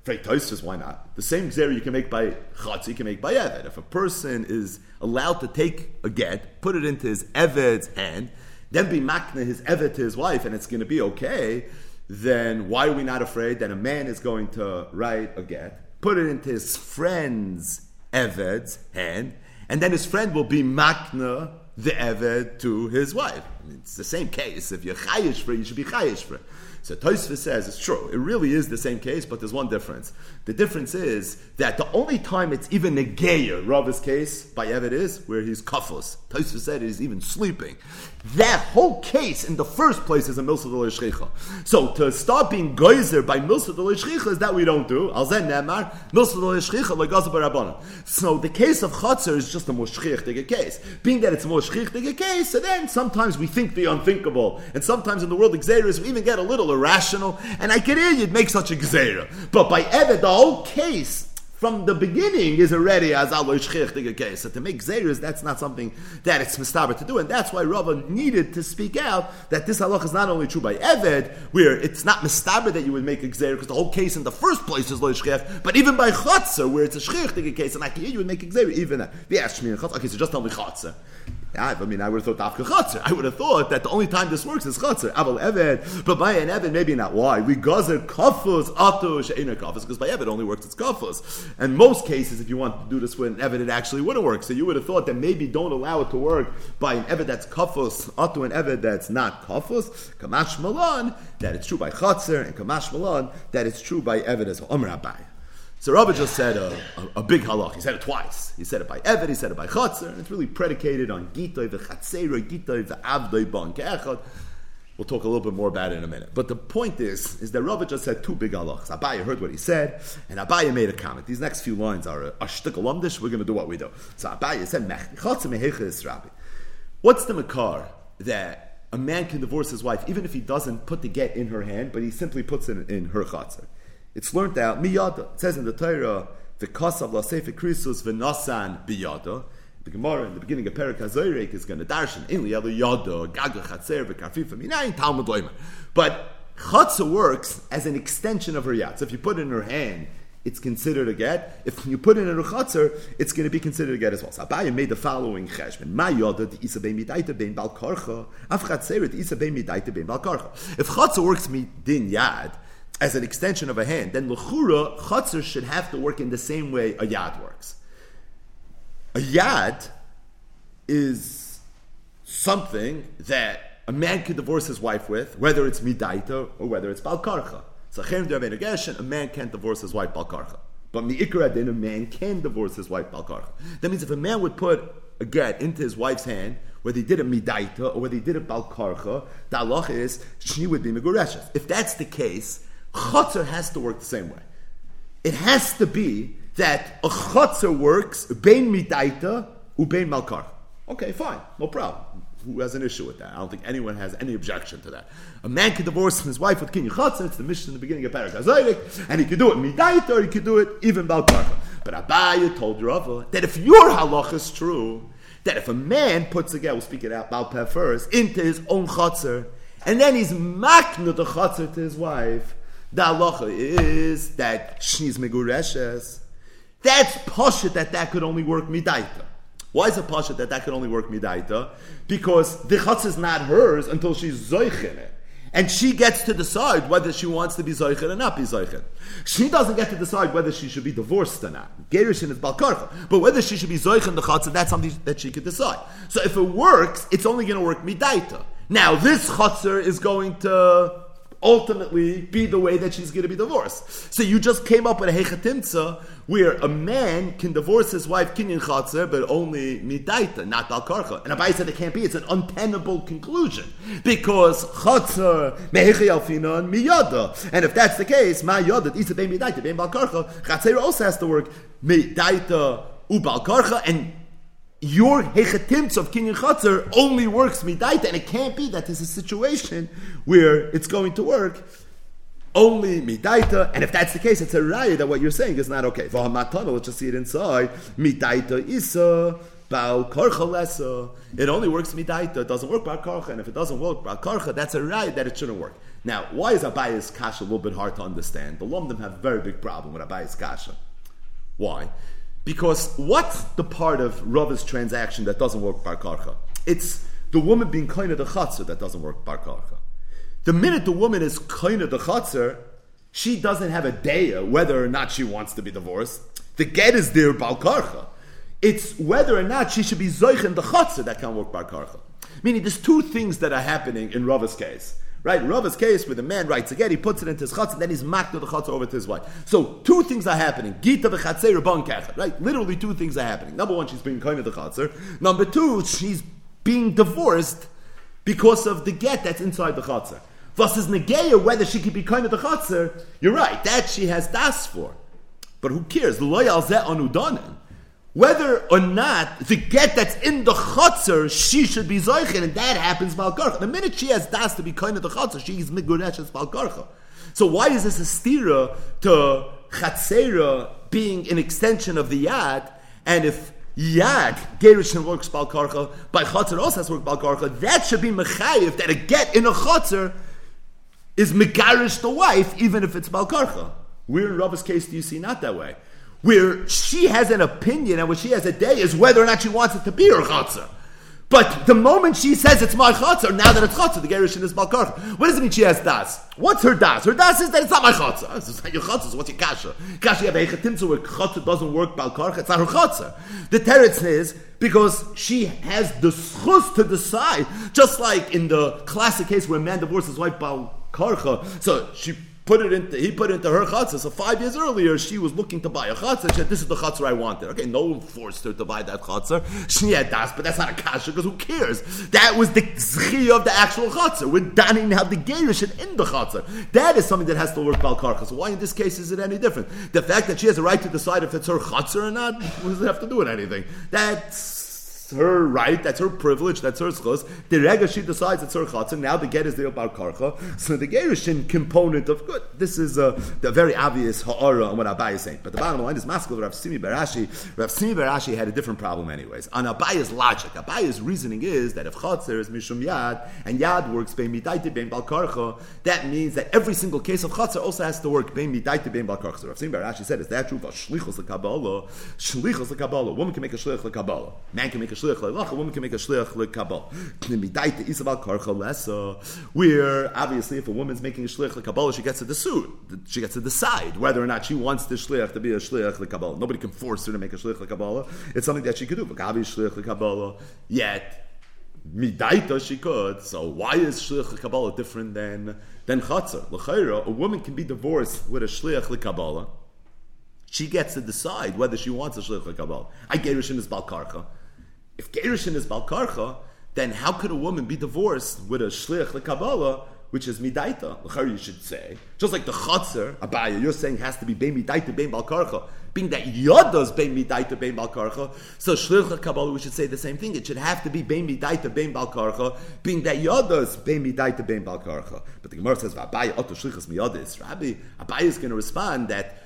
Frei Tosfos, why not? The same gzera you can make by Chatz, you can make by Eved. If a person is allowed to take a get, put it into his Eved's hand, then be makna his Eved to his wife, and it's going to be okay, then why are we not afraid that a man is going to write a get, put it into his friend's Eved's hand, and then his friend will be makna the Eved to his wife? I mean, it's the same case. If you're chayish for it, you should be chayish for it. So Tosfos says it's true. It really is the same case, but there's one difference. The difference is that the only time it's even negeya, Rav's case by Eved, is where he's kafos. Tosfos said he's even sleeping. That whole case in the first place is a milsa de l'shchicha. So to start being geyser by milsa de l'shchicha is that we don't do. Al zen nemar milsa de l'shchicha legaza b'rabbanan. So the case of chatzar is just a more shchichtige case. Being that it's a more shchichtige case, so then sometimes we think the unthinkable, and sometimes in the world of gzeiras we even get a little irrational. And I can hear you'd make such a gzeira, but by Eved the whole case from the beginning is already as aloy shchichtige case. So to make gzeiras, that's not something that it's mistaber to do, and that's why Rava needed to speak out that this halach is not only true by Eved, where it's not mistaber that you would make a gzeira because the whole case in the first place is loy shchich, but even by chatzah where it's a shchichtige case, and I can hear you would make a gzeira even that. Okay, so just tell me chatzah. I mean, I would have thought dafka chatzar. I would have thought that the only time this works is chatzar. Aval Eved, but by an Eved, maybe not. Why? We gazer kafus atu she'ena kafus, because by Eved only works its kafus. And most cases, if you want to do this with an Eved, it actually wouldn't work. So you would have thought that maybe don't allow it to work by an Eved that's kafus atu an Eved that's not kafus. Kamash malan that it's true by chatzar, and kamash malan that it's true by Eved as well. Amar Abai. So Rabbi just said a, a, a big halach. He said it twice. He said it by Eved, he said it by Chatzar, and it's really predicated on Gitoi, v'chatzeroi, Gitoi, v'avdoi, bon ke'echad. We'll talk a little bit more about it in a minute. But the point is, is that Rabbi just said two big halachs. Abaye heard what he said, and Abaye made a comment. These next few lines are a, a shtickle umdish. We're going to do what we do. So Abaye said, Chatzar meheches Rabbi. What's the makar that a man can divorce his wife, even if he doesn't put the get in her hand, but he simply puts it in, in her Chatzar? It's learned out miyada. It says in the Torah, the kasav la sefer krisus v'nasan biyada. The Gemara in the beginning of Perek HaZorek is going to darshan in liyalu yada gaga chatzer v'karfifa minayin talmud loimer. But chatzah works as an extension of her yad. So if you put it in her hand, it's considered a get. If you put it in her chatzar, it's going to be considered a get as well. So Abaye made the following cheshbon: Ma yada the isa bein midaita bein bal karcha, af chatzer the isa bein midaita bein bal karcha. If chatzah works midin yad as an extension of a hand, then l'chura, chatzar should have to work in the same way a yad works. A yad is something that a man can divorce his wife with, whether it's midaita or whether it's bal karcha. So a man can't divorce his wife bal karcha. But mi'ikra din, a man can divorce his wife bal karcha. That means if a man would put a get into his wife's hand, whether he did it midaita or whether he did it bal karcha, the halach is she would be megureshes. If that's the case, chatzar has to work the same way. It has to be that a chatzar works bein midaita u bein malkar. Okay, fine, no problem. Who has an issue with that? I don't think anyone has any objection to that. A man can divorce his wife with kinyan chatzar. It's the mission in the beginning of Perek HaZorek, and he could do it midaita or he could do it even malkar. But Abaye told Rava that if your halach is true, that if a man puts a get, we'll speak it out balpeh first, into his own chatzar, and then he's makna the chatzar to his wife, the halacha is that she's megureshes. That's pashut that that could only work midaita. Why is it pashut that that could only work midaita? Because the chatzar is not hers until she's zoichin it. And she gets to decide whether she wants to be zoichin or not be zoichin. She doesn't get to decide whether she should be divorced or not. Gerushin is bal karcha. But whether she should be zoichin the chatzar, that's something that she could decide. So if it works, it's only going to work midaita. Now this chatzar is going to ultimately be the way that she's going to be divorced. So you just came up with a hechatimtza where a man can divorce his wife kinyan chatzar, but only midaita, not bal karcha. And Abaye said it can't be. It's an untenable conclusion because chatzar mehechi alfina miyada. And if that's the case, ma yada isa bein midaita bein bal karcha, chatzar also has to work midaita u bal karcha, and your hechatimtz of kinyan chatzar only works midaita, and it can't be that there's a situation where it's going to work only midaita, and if that's the case, it's a raya that what you're saying is not okay. V'hamatana, let's just see it inside. Midaita isa bal karcha lesa. It only works midaita. It doesn't work bal karcha, and if it doesn't work bal karcha, that's a raya that it shouldn't work. Now, why is Abaye's kasha a little bit hard to understand? The Lomdim have a very big problem with Abaye's kasha. Why? Because what's the part of Rava's transaction that doesn't work bar karcha? It's the woman being kind of the chatzar that doesn't work bar karcha. The minute the woman is kind of the chatzar, she doesn't have a daya whether or not she wants to be divorced. The get is there bar karcha. It's whether or not she should be zoich in the chatzar that can work bar karcha. Meaning there's two things that are happening in Rava's case. Right, in Rava's case, where the man writes again, he puts it into his chatzah, and then he's maked the chatzah over to his wife. So, two things are happening. Gita v'chatzei rabban kachet. Right, literally two things are happening. Number one, she's being kind of the chatzah. Number two, she's being divorced because of the get that's inside the chatzah. Versus negeya, whether she could be kind of the chatzah, you're right, that she has das for. But who cares? Lo yalzeh anudanen. Whether or not the get that's in the chutzner, she should be zoichin, and that happens balkarcha. The minute she has das to be kind of the chutzner, she is migureshes balkarcha. So why is this a stira to chatzera being an extension of the yad? And if yad gerushin works balkarcha, by chutzner also has to work balkarcha, that should be mechayiv that a get in a chutzner is megarish the wife, even if it's balkarcha. Where in Rava's case do you see not that way? Where she has an opinion and what she has a day is whether or not she wants it to be her chatzah. But the moment she says it's my chatzah, now that it's chatzah, the gerushin is balkarcha. What does it mean she has das? What's her das? Her das is that it's not my chatzah. It's not your chatzah, so what's your kasha? Kasha, you have a chetimtza where chatzah doesn't work balkarcha, it's not her chatzah. The teretz is because she has the schus to decide, just like in the classic case where a man divorces his wife balkarcha, so she Put it into, he put it into her chatzah. So five years earlier, she was looking to buy a chatzah. She said, "This is the chatzah I wanted." Okay, no one forced her to buy that chatzah. She had das, but that's not a kasha because who cares? That was the zchiyah of the actual chatzah. We're donning how the gerushin in the chatzah. That is something that has to work balkarcha. So why in this case is it any different? The fact that she has a right to decide if it's her chatzah or not, what does it have to do with anything? That's her right, that's her privilege, that's her schos. The rega she decides it's her chatzah. Now the get is there bar karcha. So the gerushin component of good. This is uh, the very obvious ha'ara on what Abai is saying. But the bottom line is maskul Rav Simi Barashi. Rav Simi Barashi had a different problem, anyways. On Abai's logic, Abai's reasoning is that if chatzah is mishum yad and yad works bein midaita bein bal karcha, that means that every single case of chatzah also has to work bein midaita bein bal karcha. So Rav Simi Barashi said, "Is that true for shlichus lekabbalah? Shlichus lekabbalah. Woman can make a shlich lekabbalah. Man can make a shlich leilach, a woman can make a shlich lekabbalah. Midaita isabal karcha lesa. Where obviously, if a woman's making a shlich lekabbalah, she gets to the suit. She gets to decide whether or not she wants the shlich to be a shlich lekabbalah. Nobody can force her to make a shlich lekabbalah. It's something that she could do. But gavi shlich lekabbalah. Yet midaita she could. So why is shlich lekabbalah different than than chatzah? L'chayra, a woman can be divorced with a shlich lekabbalah. She gets to decide whether she wants a shlich lekabbalah. I gerushin is balkarcha. If gerushin is balkarcha, then how could a woman be divorced with a shlich lekabbalah, which is midaita? L'chayra, you should say, just like the chatzar, Abaya, you're saying has to be bein midaita bein balkarcha, being that yoda's bein midaita bein balkarcha. So shlich lekabbalah, we should say the same thing. It should have to be bein midaita bein balkarcha, being that yoda's bein midaita bein balkarcha. But the Gemara says, Abaya oto shlichus miyadis. Rabbi, Abaya is going to respond that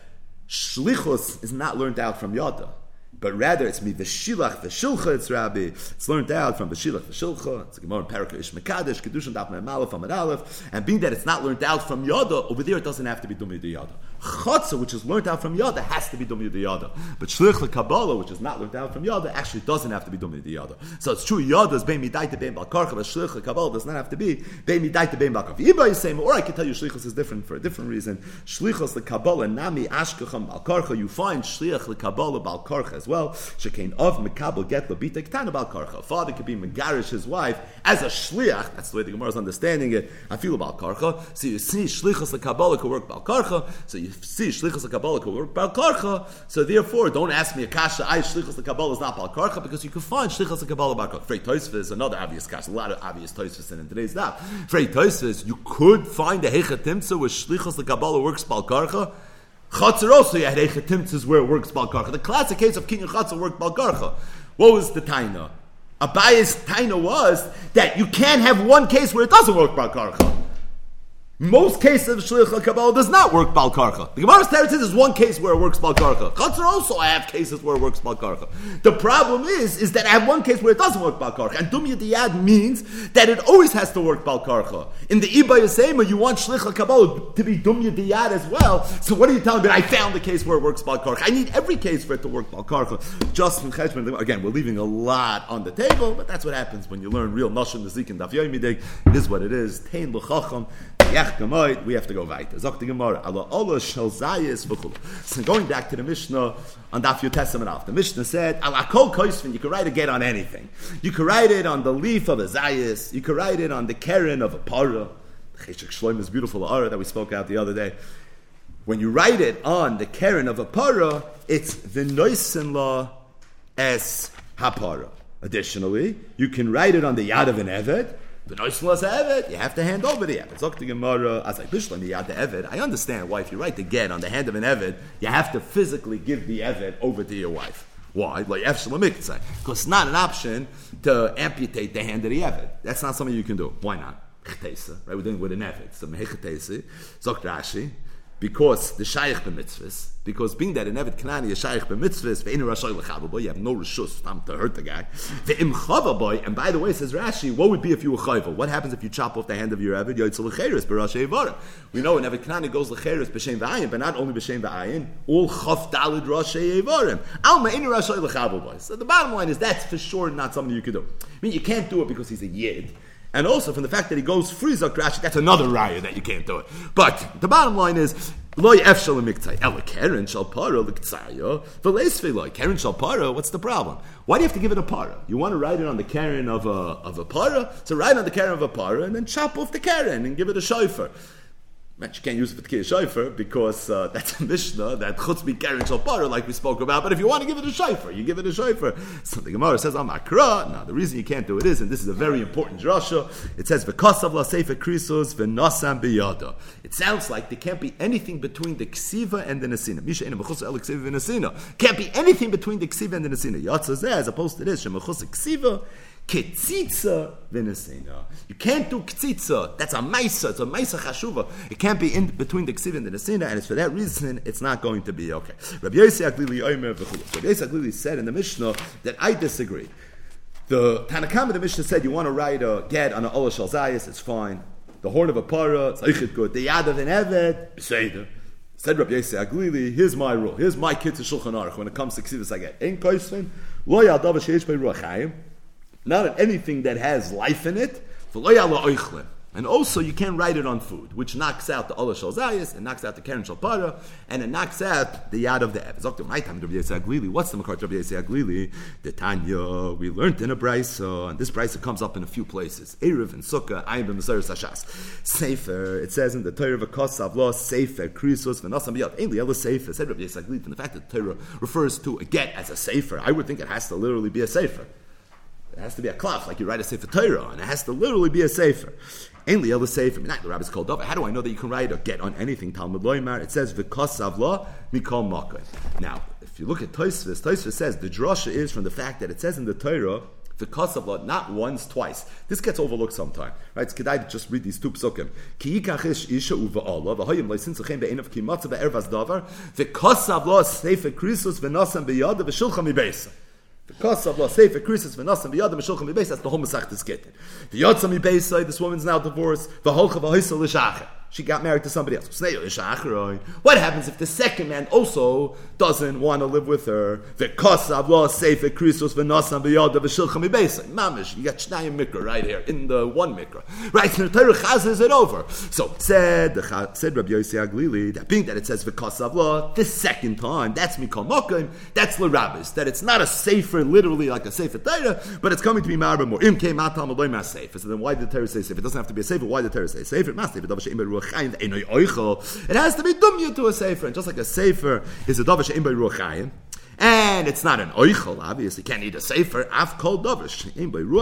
shlichus is not learned out from yada, but rather it's mi v'shilach v'shilcha. It's Rabbi. It's learned out from v'shilach v'shilcha. It's a Gemara in Parakah Ish Mekadesh Kedushin Daf Mem Aleph Amud Aleph. And being that it's not learned out from yada, over there it doesn't have to be dumi de yada. Chatzah, which is learned out from yada, has to be dumi de yada. But shlich lekabbalah, which is not learned out from yada, actually doesn't have to be dumi de yada. So it's true yada is bein midaita bein balkarcha, but shlich lekabbalah does not have to be bein midaita bein balkarcha. Iba is saying, or I can tell you shlichus is different for a different reason. Shlichus lekabbalah nami ashkecham balkarcha. You find shlich lekabbalah balkarcha as well. Shekain of mekabel get labita ketana balkarcha. Father could be megarish his wife as a shliach. That's the way the Gemara is understanding it. I feel about karcha. So you see shlichus lekabbalah could work balkarcha. So you see shlichus lekabbalah could work balkarcha. So therefore, don't ask me a kasha. I shlichus lekabbalah is not balkarcha because you can find shlichus lekabbalah balkarcha. Frei Tosfos is another obvious kasha. A lot of obvious Tosfos in today's daf. Frei Tosfos, you could find a hechatimtza where shlichus lekabbalah works balkarcha. Chatzar also you had hechatimtzas where it works balkarcha. The classic case of king and chatzar worked balkarcha. What was the taina? Abaye's taina was that you can't have one case where it doesn't work balkarcha. Most cases of Shliach HaKabbalah does not work Bal Karcha. The Gemara's Teretz says there's one case where it works Bal Karcha. Chatzar also I have cases where it works Bal Karcha. The problem is, is that I have one case where it doesn't work Bal Karcha. And Dumya Diyad means that it always has to work Bal Karcha. In the Iba Yasema, you want Shliach HaKabbalah to be Dumya Diyad as well. So what are you telling me? I found the case where it works Bal Karcha. I need every case for it to work Bal Karcha. Just from Cheshbon, again, we're leaving a lot on the table, but that's what happens when you learn real Nashon Nezik and Daf Yomidig. It is what it is. Tein L'chacham. We have to go weiter. So going back to the Mishnah on Daf Yud Testament, the Mishnah said, "Ala kol koisvin." You can write a get on anything. You can write it on the leaf of a zayis. You can write it on the keren of a parah. The Cheshek Shloim is beautiful ara that we spoke out the other day. When you write it on the keren of a parah, it's v'noisen la es hapara. Additionally, you can write it on the yad of an eved. The noisel was eved, you have to hand over the eved. Zok the Gemara, as I bishlan the yad the eved. I understand why if you write the get on the hand of an eved, you have to physically give the eved over to your wife. Why? Like because it's not an option to amputate the hand of the eved. That's not something you can do. Why not? Right? We're doing it with an eved. So mehechetesa. Zok Rashi. Because the shaykh b'mitzvahs, because being that an eved kanani is shaykh b'mitzvahs, ve'inu rashay l'chavaboy, you have no reshus time to hurt the guy. Ve'im chavaboy, and by the way, says Rashi, what would be if you were chayvel? What happens if you chop off the hand of your eved? Yoytzel l'cheres b'rashay evarim. We know an eved kanani goes l'cheres b'shem v'ayin, but not only b'shem v'ayin, all chaf dalid rashay evarim. Alma inu rashay l'chavaboy. So the bottom line is that's for sure not something you can do. I mean, you can't do it because he's a yid. And also from the fact that he goes free Zok Rashi, that's another raya that you can't do it. But the bottom line is, Lo yefshel miktzai. Ela keren shal para l'ktzayo. V'leisvei lo keren shal para. What's the problem? Why do you have to give it a para? You want to write it on the keren of a of a para? So write on the keren of a para and then chop off the keren and give it a shofar. Man, you can't use it for the shofar because uh, that's a Mishnah that chutz bi keren shal para, like we spoke about. But if you want to give it a shofar, you give it a shofar. So the Gemara says, "Amakra." Now the reason you can't do it is, and this is a very important drasha. It says, "V'kasav la sefer krisos v'nasam biyada." It sounds like there can't be anything between the ksiva and the nesina. Misha ena mechus el ksiva v'nesina. Can't be anything between the ksiva and the nesina. Yatsa zeh, as opposed to this, shemechus ksiva. Ketzitza v'nesina. You can't do ketzitza. That's a maisa. It's a maisa chashuva. It can't be in between the ksiv and the nesina, and it's for that reason it's not going to be okay. Rabbi Yossi Aglili Omer v'chulus. Rabbi Yossi Aglili said in the Mishnah that I disagree. The Tanakam of the Mishnah said you want to write a get on an Ola Shal Zayis, it's fine. The horn of a para, it's eichet good. The yad of an eved, b'seider. Said Rabbi Yossi Aglili, here's my rule. Here's my kitzah shulchan aruch when it comes to ksivas I get. Ein koisvin, lo yadav sheish bei ruach hayim. Not on anything that has life in it. And also, you can't write it on food, which knocks out the Ola Shal Zayis, and knocks out the Keren Shal Para, and it knocks out the Yad of the Ev. What's the Makar Rabbi Yossi Aglili? The Tanya, we learned in a Brisa, and this Brisa comes up in a few places. Erev and Sukkah, Ayin b'Mesaris Hashas. Sefer, it says in the Torah, V'kosav lo Sefer, Krisos, V'nasam b'yad. Ainli Ela Sefer, said Rabbi Yossi Aglili, from the fact that the Torah refers to a get as a Sefer, I would think it has to literally be a Sefer. It has to be a klaf, like you write a Sefer Torah, and it has to literally be a Sefer. Ainli Ela Sefer, not the rabbis called over. How do I know that you can write or get on anything? Talmud Loimar, it says v'kosav lo mikol makom. Now, if you look at Tosfos, Tosfos says the drasha is from the fact that it says in the Torah v'kosav lo not once, twice. This gets overlooked sometime, right? It's kedai to just read these two psukim. Ki yikachish isha uva'ala v'hoyim leisinzachem be'enav ki matzah be'ervas davar v'kosav lo Sefer Krisos v'nasam b'yada v'shulchan mibeisa. Because of la sefer krisis v'nasam v'yadam v'shulchan mibeis, that's the whole Masechtas Gittin. V'yadam mibeis, this woman's now divorced. V'holcha v'hoisa l'shacher. She got married to somebody else. What happens if the second man also doesn't want to live with her? Because of la sefer krisis v'nasam v'yadam v'shulchan mibeis. Mamish, you got shnayim mikra right here in the one mikra. Right, and the Torah chazes it over. So said the said Rabbi Yossi Aglili that being that it says v'kas of la the second time, that's mikol mokim, that's l'rabbis, that it's not a sefer literally like a sefer Torah, but it's coming to be marba more. Im came out talmud loy mas sefer. So then why did the Torah say sefer? It doesn't have to be a sefer. Why did the Torah say sefer? It must be davar she'im beruach chayim ve'enoi oichel. It has to be dumya to a sefer, and just like a sefer is a davar she'im beruach chayim. And it's not an oichel, obviously. Can't eat a sefer. Af kol davish.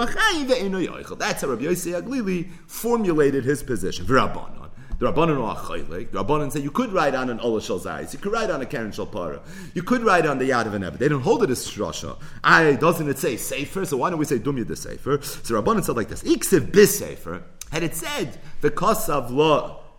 That's how Rabbi Yossi Aglili formulated his position. V'rabbanon. The Rabbanon are chaylik. The Rabbanon say you could write on an Ola Shal Zayis. You could write on a Keren Shal Para. You could write on the Yad of an Eved. They don't hold it as Shrasha. I doesn't it say sefer? So why don't we say Dumya the sefer? So Rabbanon said like this: Iksiv bis sefer. Had it said the Kosav Lo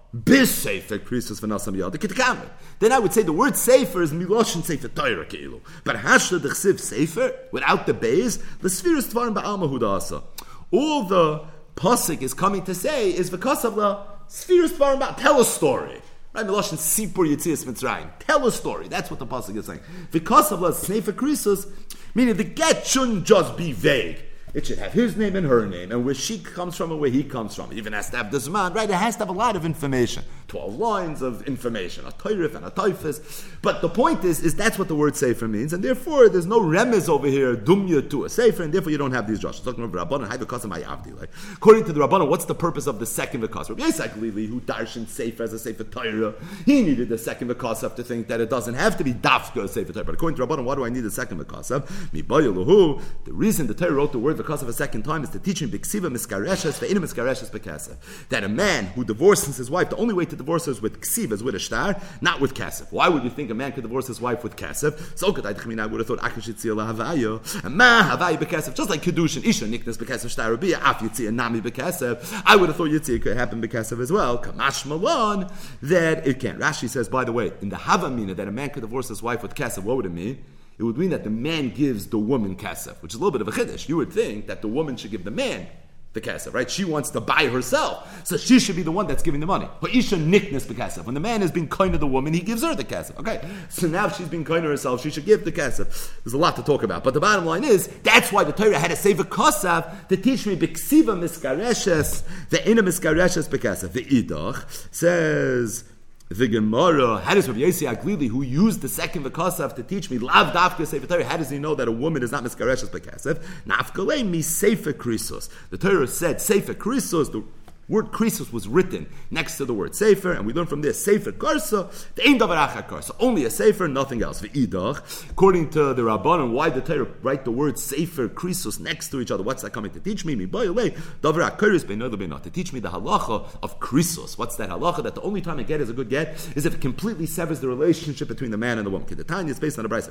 bis sefer krisus v'nasam yada kitkamen. Then I would say the word sefer is miloshin sefer Torah keilu. But hashla the chsiv sefer without the beis l'sfiras tvarim ba'alma hudasa. All the pasuk is coming to say is because of the spheres tvarim ba'alma. Tell a story. Right, miloshin sipur yitzias mitzrayim. Tell a story. That's what the pasuk is saying. Because of the sefer krisus, meaning the get shouldn't just be vague. It should have his name and her name, and where she comes from and where he comes from. It even has to have the Zman, right? It has to have a lot of information. Twelve lines of information, a Toirif and a Toifis. But the point is, is that's what the word Sefer means, and therefore there's no remez over here, dumya to a Sefer, and therefore you don't have these drushes. Talking about Rabbanan, Hai v'kasam Hai avdi. Like, according to the Rabbanan, what's the purpose of the second v'kasam? Rabbi Yitzchak Lili, who darshan Sefer as a Sefer Torah, he needed the second v'kasam to think that it doesn't have to be dafka a Sefer Torah. But according to Rabbanan, why do I need the second v'kasam? Mibayalahu, the reason the Torah wrote the word v'kasam a second time is to teach him biksiva miskareshes ve'ina miskareshes bekasef. That a man who divorces his wife, the only way to divorce her is with ksiva, is with a star, not with kasef. Why would you think a man could divorce his wife with kasef? So I would have thought akashitzi la havayo and ma havayi bekasef, just like kedushin isha niknas bekasef star rabia af yitzi nami bekasef. I would have thought yitzi could happen bekasef as well. Kamash malon that it can't. Rashi says, by the way, in the havamina that a man could divorce his wife with kasef, what would it mean? It would mean that the man gives the woman kasef, which is a little bit of a chiddush. You would think that the woman should give the man the kasef, right? She wants to buy herself, so she should be the one that's giving the money. But isha niknas the kasef. When the man has been kind to the woman, he gives her the kasef. Okay, so now she's been kind to herself, she should give the kasef. There's a lot to talk about, but the bottom line is that's why the Torah had to say v'kasav to teach me b'ksiva miskareshes ve'ina miskareshes b'kasef. The idach says. The Gemara, how does Rabbi Yossi Aglili, who used the second v'kasav to teach me lav dafka sefer Torah, how does he know that a woman is not miskareshes b'kasef? Nafkalei mi sefer krisos. The Torah said sefer krisos. The word krisos was written next to the word sefer, and we learn from this sefer karsa. The ein davar achar karsa, only a sefer, nothing else. V'idach, according to the Rabbanan, why the Torah write the word sefer krisos next to each other? What's that coming to teach me? Mi bayolei davar akaris beinodah beinot, to teach me the halacha of krisos. What's that halacha? That the only time a get is a good get is if it completely severs the relationship between the man and the woman. Kedetanya is based on a brayso.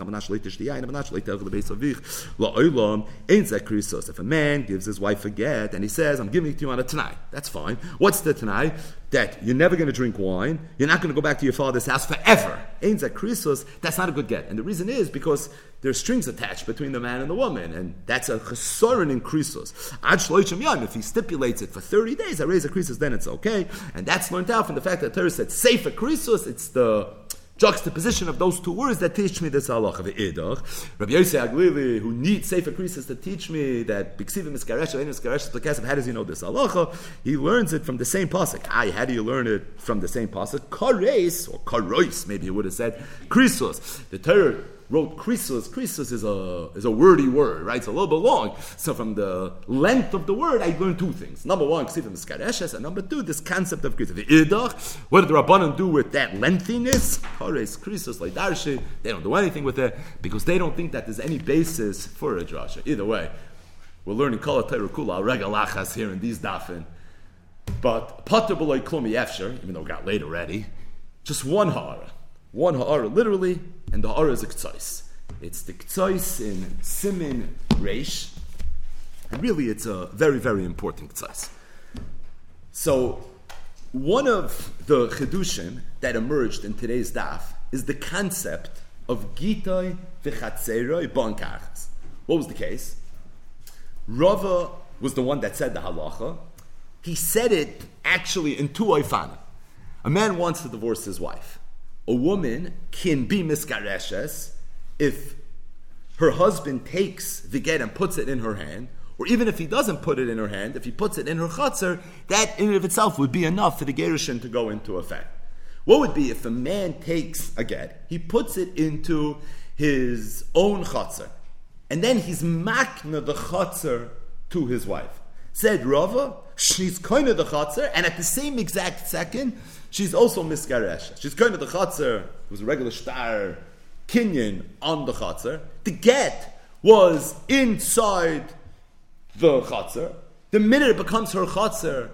If a man gives his wife a get and he says, "I'm giving it to you on a tanai," that's fine. What's the tanai? That you're never going to drink wine. You're not going to go back to your father's house forever. Ein zeh krisos. That's not a good get. And the reason is because there's strings attached between the man and the woman. And that's a chesoron in krisos. Ad shloishim yom. If he stipulates it for thirty days, I raise a krisos, then it's okay. And that's learned out from the fact that the Torah said sefer krisos. It's the juxtaposition of those two words that teach me this halacha. V'idach, Rabbi Yossi Aglili, who needs sefer krisos to teach me that b'ksiva miskaresha ein miskaresha b'kasef, how does he know this halacha? He learns it from the same pasuk. Aye, how do you learn it from the same pasuk? Kares, or karois, maybe he would have said krisos. The Torah wrote krisos. Krisos is a is a wordy word, right? It's a little bit long. So from the length of the word, I learned two things. Number one, ksiva miskareshes, and number two, this concept of krisos. V'idach, what did the Rabbanan do with that lengthiness? Kares, krisos, like darshi. They don't do anything with it because they don't think that there's any basis for a drasha. Either way, we're learning kol Torah kula regalachas here in these dafin. But pater b'loy klum yefsher, even though it got late already, just one ha'ara. One ha'ara literally, and the ha'ara is a k'tzais. It's the k'tzais in simin reish, and really it's a very, very important k'tzais. So, one of the chedushim that emerged in today's daf is the concept of gitoi v'chatzeroi bonkachas. What was the case? Rava was the one that said the halacha. He said it actually in two oifanim. A man wants to divorce his wife. A woman can be miskareshes if her husband takes the get and puts it in her hand, or even if he doesn't put it in her hand, if he puts it in her chutzner, that in and of itself would be enough for the gerushin to go into effect. What would be if a man takes a get, he puts it into his own chutzner, and then he's makna the chutzner to his wife? Said Rava, she's kind of the chutzner, and at the same exact second, she's also miskaresh. She's kind of the chutzner. It was a regular star kinyan on the chutzner. The get was inside the chutzner. The minute it becomes her chutzner,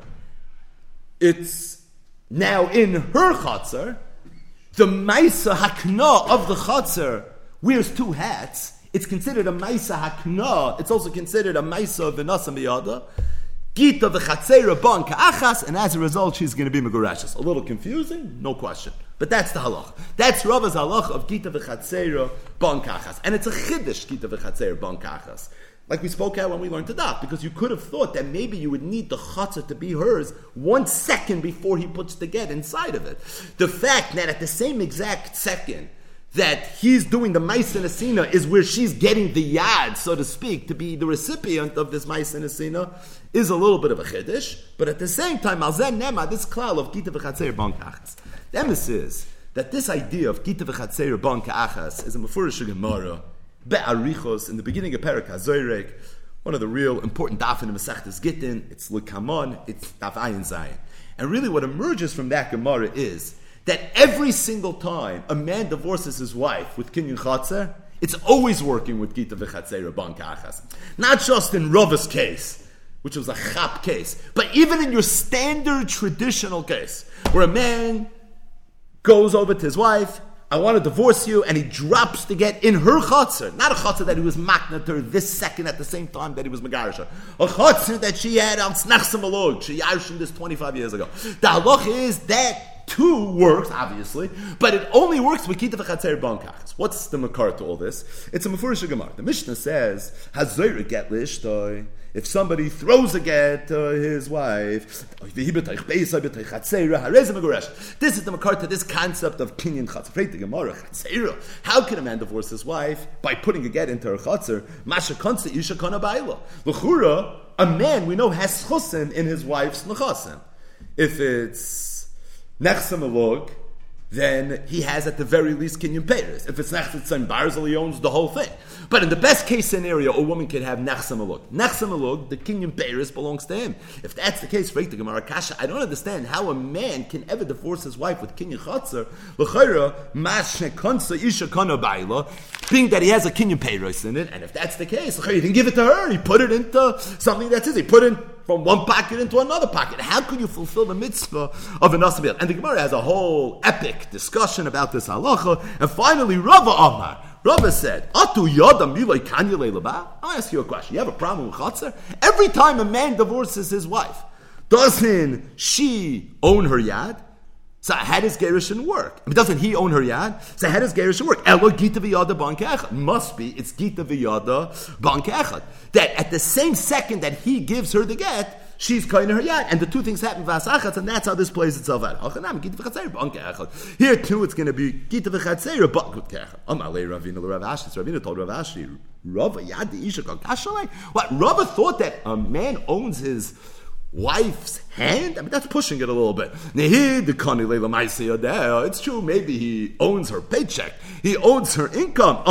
it's now in her chutzner. The maisa hakna of the chutzner wears two hats. It's considered a maisa hakna. It's also considered a maisa v'nasa miyada. Gita v'chatzera ban ka'achas, and as a result, she's going to be megurashes. A little confusing, no question. But that's the halach. That's Rava's halach of Gita v'chatzera ban ka'achas. And it's a chiddush, Gita v'chatzera ban ka'achas. Like we spoke out when we learned to daf, because you could have thought that maybe you would need the chatzah to be hers one second before he puts the get inside of it. The fact that at the same exact second that he's doing the Ma'aseh Nesina is where she's getting the yad, so to speak, to be the recipient of this Ma'aseh Nesina, is a little bit of a chiddush, but at the same time, Alzen Nema, this klal of Gita v'chatzeir ban ka'achas. The emes is that this idea of Gita v'chatzeir ban ka'achas is a mefurish Gemara, be'arichos, in the beginning of Perek HaZorek, one of the real important daf in the Masechtas Gittin. It's L'kamon, it's daf Ayin Zayin. And really what emerges from that Gemara is that every single time a man divorces his wife with kinyan chatzer, it's always working with Gita v'chatzeir ban ka'achas. Not just in Rava's case, which was a chap case, but even in your standard traditional case, where a man goes over to his wife, I want to divorce you, and he drops the get in her chatzer, not a chatzer that he was makna to her this second at the same time that he was megarisha, a chatzer that she had on snachsim alog, she yarshin this twenty-five years ago. The halach is that two works, obviously, but it only works with Gita v'chatzeir ban ka'achas. What's the makar to all this? It's a mefurish Gemara. The Mishnah says, Hazoyre get lishtoi. If somebody throws a get to his wife, this is the makar to this concept of kinyan chatzer. How can a man divorce his wife? By putting a get into her chatzer. Masha konsa isha kana baila. L'chura, a man we know has chusin in his wife's nechasim. If it's nechsam alog, then he has at the very least kinyan peiros. If it's nechsam barzel, he owns the whole thing. But in the best case scenario, a woman can have nechsam alog. Nechsam alog, the kinyan peiros belongs to him. If that's the case, Reik the Gemara Kasha, I don't understand how a man can ever divorce his wife with kinyan chatzer. L'chayra mashe konsa isha kana baila, being that he has a kinyan peiros in it. And if that's the case, he didn't give it to her. He put it into something that's his. He put it from one pocket into another pocket. How could you fulfill the mitzvah of an asabiyat? And the Gemara has a whole epic discussion about this halacha. And finally, Rava Amar, Rava said, Atu yadam milay kanyalei laba. I'll ask you a question. You have a problem with chatzar? Every time a man divorces his wife, doesn't she own her yad? So how does gerushin work? I mean, doesn't he own her yad? So how does gerushin work? Elo gita v'yada ban ka'echad. Must be, it's gita v'yada ban ka'echad. That at the same second that he gives her the get, she's kind of her yad. And the two things happen v'asachatz, and that's how this plays itself out. Here too, it's going to be gita v'chatzeir ban ka'echad. Amalei Ravina l'Rav Ashi. Ravina told Rav Ashi, Rava yad the isha kol kashalei. What? Rava thought that a man owns his wife's hand? I mean, that's pushing it a little bit. It's true, maybe he owns her paycheck. He owns her income.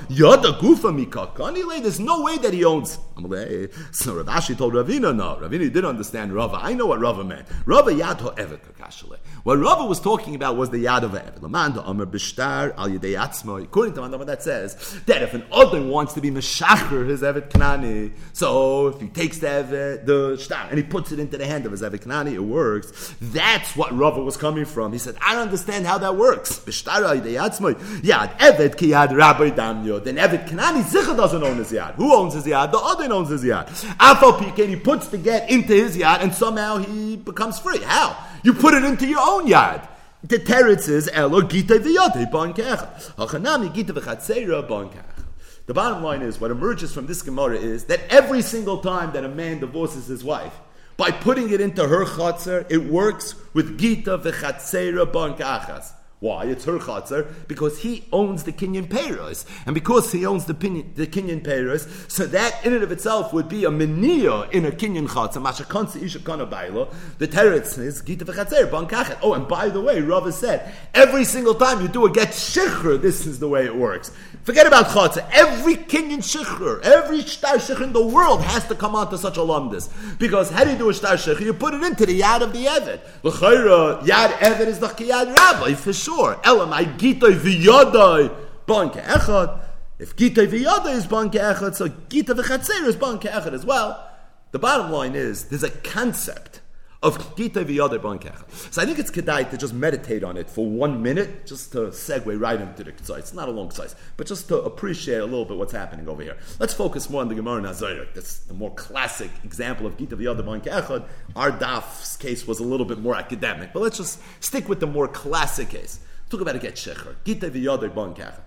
There's no way that he owns. So Rav Ashi told Ravina, no, Ravina didn't understand Rava. I know what Rava meant. Rava yad ha'eved kakashale. What Rava was talking about was the yad of eved. According to Mandama, that says that if an Odin wants to be meshacher his eved knani, so if he takes the eved, the shtar, and he puts it into the hand of his eved knani, it works. That's what Rava was coming from. He said, I don't understand how that works. Yad eved ki yad rabbi damyo. Then eved knani zicha doesn't own his yad. Who owns his yad? The Odin owns his yad. Afal Pikein, he puts the get into his yad, and somehow he becomes free. How? You put it into your own yad. The teretz is elo gita v'yadei ban ka'echad. Hachanami gita v'chatzeira ban ka'echad. The bottom line is, what emerges from this Gemara is that every single time that a man divorces his wife, by putting it into her chatzer, it works with gita v'chatzeira ban ka'echad. Why? It's her chatzer, because he owns the kinyan peiros. And because he owns the, pin, the kinyan peiros, so that in and of itself would be a meniya in a kinyan chatzer. Masha kansi isha kana bailo. The teretz is gita v'chatzer ban ka'echad. Oh, and by the way, Rava said, every single time you do a get shikhr, this is the way it works. Forget about chatzer. Every kinyan shikhr, every shtar shikhr in the world has to come onto such a lumdus. Because how do you do a shtar shikhr? You put it into the yad of the eved. L'chayra, yad eved is the yad rabbi, for sure. Elam, I gitay v'yadai ban ka'echad. If gitay v'yadai is ban ka'echad, so gita v'chatzeir is ban ka'echad as well. The bottom line is, there's a concept of Gita v'Yodei Ban Kechad. So I think it's kedai to just meditate on it for one minute, just to segue right into the Ktsois. It's not a long Ktsois, but just to appreciate a little bit what's happening over here. Let's focus more on the Gemara Nazirah. That's the more classic example of Gita v'Yodei Ban Kechad. Our Daf's case was a little bit more academic, but let's just stick with the more classic case. Talk about a get shecher. Gita v'Yodei Ban Kechad.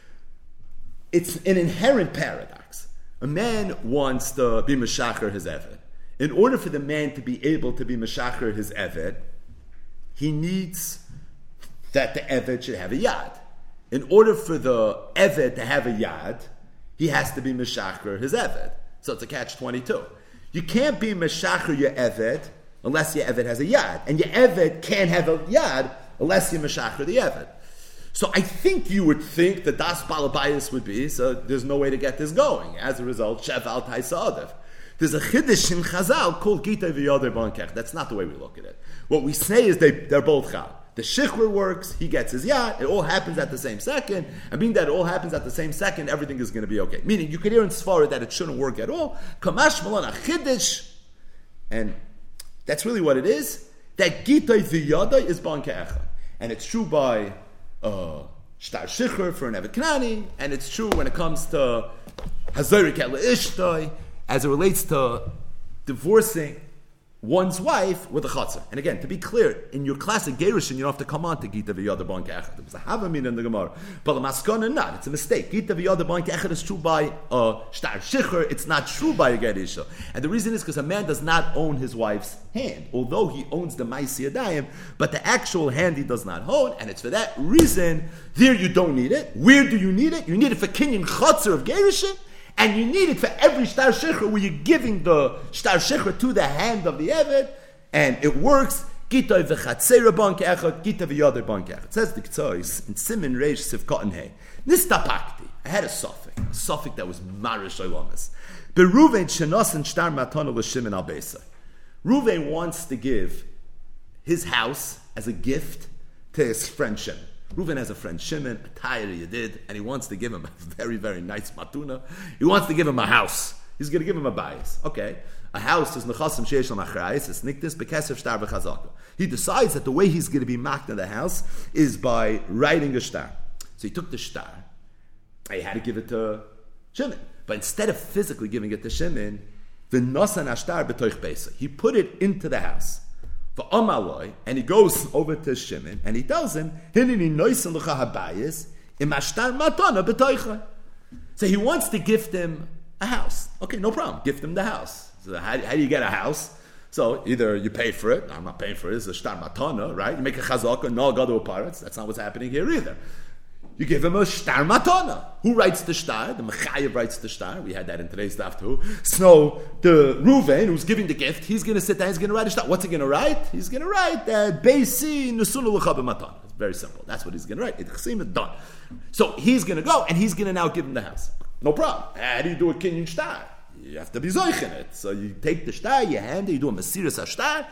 It's an inherent paradox. A man wants to be Meshacher his Eved. In order for the man to be able to be Meshacher his Eved, he needs that the Eved should have a Yad. In order for the Eved to have a Yad, he has to be Meshacher his Eved. So it's a catch twenty-two. You can't be Meshacher your Eved unless your Eved has a Yad. And your Eved can't have a Yad unless you're Meshacher the Eved. So I think you would think that Das Balabayas would be, so there's no way to get this going. As a result, Shev Al Taisa Adev. There's a Chiddush in Chazal called Gita v'Yodei Ban Kechad. That's not the way we look at it. What we say is they, they're both Chal. The Shichur works, he gets his Yad, it all happens at the same second, and being that it all happens at the same second, everything is going to be okay. Meaning, you could hear in Sfarad that it shouldn't work at all. Kamash Malon a Chiddush, and that's really what it is, that Gita v'Yodei is Ban Kechad. And it's true by Uh, Shtar Shichur for an Evet Kanani, and it's true when it comes to Hazorik El Ishtoi, as it relates to divorcing one's wife with a chatzar. And again, to be clear, in your classic Gerushin, you don't have to come on to Gita v'Yodei Ban Kechad. There was a Havamin in the Gemara, but the Maskana not. It's a mistake. Gita v'Yodei Ban Kechad is true by uh, Shtar Shichur. It's not true by a Gerisha. And the reason is because a man does not own his wife's hand, although he owns the Maisi Yadayim, but the actual hand he does not own, and it's for that reason, there you don't need it. Where do you need it? You need it for Kinyan Chatzar of Gerushin, and you need it for every Shtar Shichur where you're giving the Shtar Shichur to the hand of the Eved, and it works. Gita v'Chatzera Ban Kechad, Gita v'Yodei Ban Kechad. It says the Ktsois in Simin Reish Sivkot Hey. Nistapakti. I had a suffix, a suffix that was Marish Olamas. Beruven Shenos and Shtar Matana l'Shimon al Beisai. Ruvain wants to give his house as a gift to his friend Shimon. Reuven has a friend Shimon, a Tayri Yedid, and he wants to give him a very, very nice matuna. He wants to give him a house. He's going to give him a bias. Okay. A house is nechasim sheish l'machrayis, it's niktis bekesef shtar v'chazaka. He decides that the way he's going to be makna in the house is by writing a shtar. So he took the shtar. He had to give it to Shimon. But instead of physically giving it to Shimon, the nosan ashtar b'toich beisa. He put it into the house. For Amaloi, and he goes over to Shimon, and he tells him, Hinini noisan l'cha habayis, im ashtar matana b'toicha. So he wants to gift him a house. Okay, no problem. Gift him the house. So how, how do you get a house? So either you pay for it. I'm not paying for it. It's a shtar matana, right? You make a chazaka, no gadu aparatz. That's not what's happening here either. You give him a shtar matana. Who writes the shtar? The Mechayev writes the shtar. We had that in today's daf too. So the Reuven, who's giving the gift, he's going to sit down, he's going to write a shtar. What's he going to write? He's going to write that Beisi Nusunu L'cha B'matan. It's very simple. That's what he's going to write. It's done. So he's going to go, and he's going to now give him the house. No problem. How do you do a kinyan shtar? You have to be zoich in it. So you take the shtar, you hand it, you do a mesiras hashtar.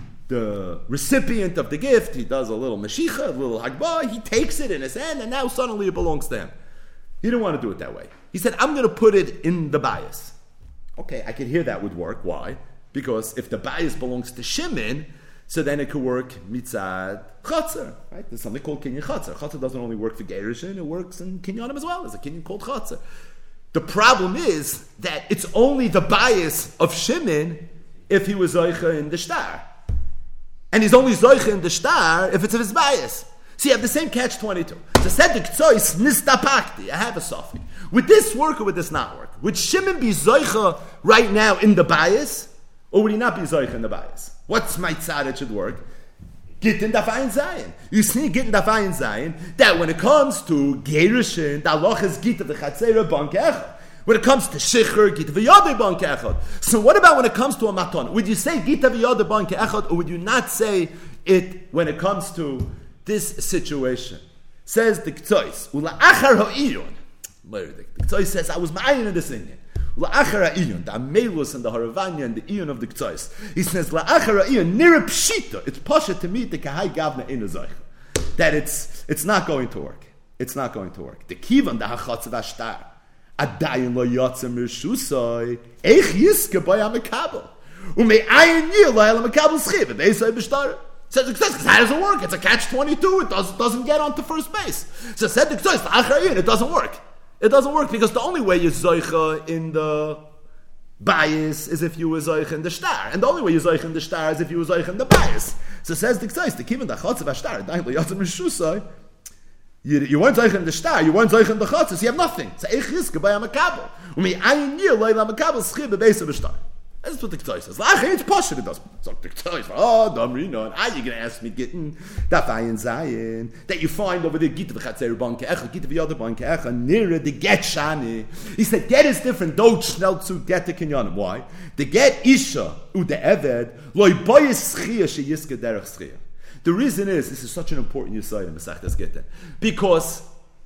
The recipient of the gift, he does a little meshicha, a little hagbah, he takes it in his hand, and now suddenly it belongs to him. He didn't want to do it that way. He said, I'm going to put it in the bias. Okay, I could hear that would work. Why? Because if the bias belongs to Shimon, so then it could work mitzad chatzar, right? There's something called kinyan chatzar. Chatzar doesn't only work for gerushin, it works in kinyanim as well. There's a kinyan called chatzar. The problem is that it's only the bias of Shimon if he was zoicha in the shtar. And he's only zoicha in the shtar if it's of his bias. So you have the same catch twenty-two. So said the Ktsois nistapakti. I have a suffix. Would this work or would this not work? Would Shimon be zoicha right now in the bias, or would he not be zoicha in the bias? What's my tzad it should work? Gittin dafayin zayin. You see gittin dafayin zayin that when it comes to gerushin, the aloch is gita v'chatzera ban kechad. When it comes to shichur, gita v'yodei ban kechad. So what about when it comes to a maton? Would you say gita v'yodei ban kechad, or would you not say it when it comes to this situation? Says the Ktsois, ula'achar ha'iyun. The Ktsois says, I was ma'ayin in this Indian. Ula'achar ha'iyun, the Amelus and the Haravanya and the iyun of the Ktsois. He says, ula'achar ha'iyun, nira pshita. It's pasha to me, the kahai gavna in a that it's it's not going to work. It's not going to work. The kivan, the hachatz v'ashtar. Adayin lo yotzem rishusai. Eich yiske by amikabel. Ume'ayin yilay l'makabel schiv. Beisay b'shtar. Says the Ktsois, how does it work? It's a catch twenty-two. It doesn't doesn't get onto first base. So said the Ktsois, l'acharayin. It doesn't work. It doesn't work because the only way you zoicha in the bias is if you were zoich in the star, and the only way you zoich in the star is if you were zoich in the bias. So says the Ktsois, the kiven the chotzav ashtar, daim le'yotzim mishusay. You, you weren't zoich in the star, you weren't zoich in the chotzes, you have nothing. So eich yiske by a makabel. Umi ayin yir loy la makabel schib bebeis of star. That's what the Ktsois says. Lach, it's posh, it does. So the Ktsois, oh, damrina, and are you going to ask me getting that ayin zayin that you find over there, gita v'chatzer banke echa, gita v'yada banke echa, nira the get shani. He said, get is different, don't schnell zu get the kinyanim. Why? The get isha, u the eved, loy boyes schia she yiske derech schia. The reason is, this is such an important yisayim in Masechtas Gittin, because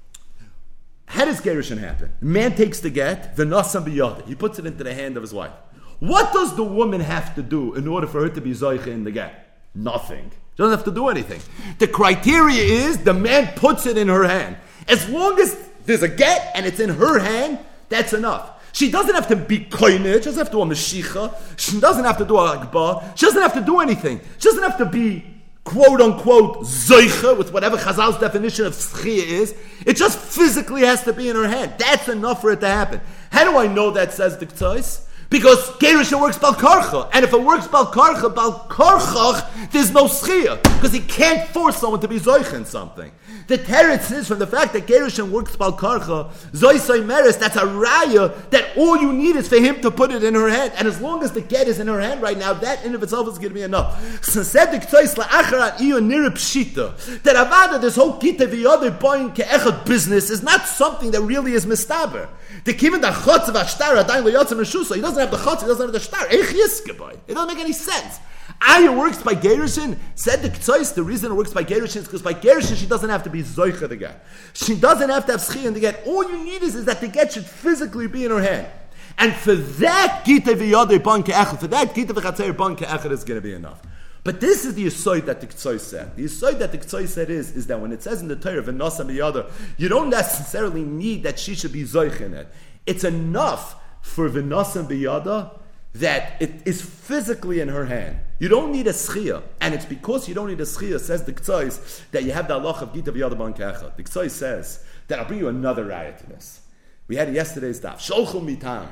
how does gerushin happen? Man takes the get, v'nasam b'yada, he puts it into the hand of his wife. What does the woman have to do in order for her to be zoiche in the get? Nothing. She doesn't have to do anything. The criteria is the man puts it in her hand. As long as there's a get and it's in her hand, that's enough. She doesn't have to be koinit. She doesn't have to do a meshicha. She doesn't have to do a akbar. She doesn't have to do anything. She doesn't have to be quote unquote zoiche with whatever Chazal's definition of schia is. It just physically has to be in her hand. That's enough for it to happen. How do I know that, says the Ktsois? Because Gerusha works Bal Karcha. And if it works Bal Karcha, Bal Karchach, there's no schia. Because he can't force someone to be zoich in something. The teretz is from the fact that Gerusha works Bal Karcha, Zoisai Meres, that's a raya, that all you need is for him to put it in her hand. And as long as the get is in her hand right now, that in of itself is going to be enough. So said the Ktsois la'acharat iyo nira pshita, that avada, this whole kita v'yodei boin ke'echad business is not something that really is mistaber. The kiven da chotz v'ashtar adayin le'yotzim reshusa, he doesn't have the chotz, he doesn't have the shtar. Eich yiske boy. It doesn't make any sense. Aya works by Gerushin. Said the Ktsois, the reason it works by Gerushin is because by Gerushin she doesn't have to be zoicha the get. She doesn't have to have schia in the get. All you need is, is that the get should physically be in her hand. And for that gita v'yodei ban ke'echad, for that gita v'chatzer ban ke'echad is going to be enough. But this is the yisoid that the Ktsois said. The yisoid that the Ktsois said is, is that when it says in the Torah v'nasa b'yada, you don't necessarily need that she should be zoich in it. It's enough for v'nasa b'yada that it is physically in her hand. You don't need a schia, and it's because you don't need a schia, says the Ktsois, that you have the halach of gita v'yada ban ke'echad. The Ktsois says that I'll bring you another raya to this. We had yesterday's daf. Sholchum mitam.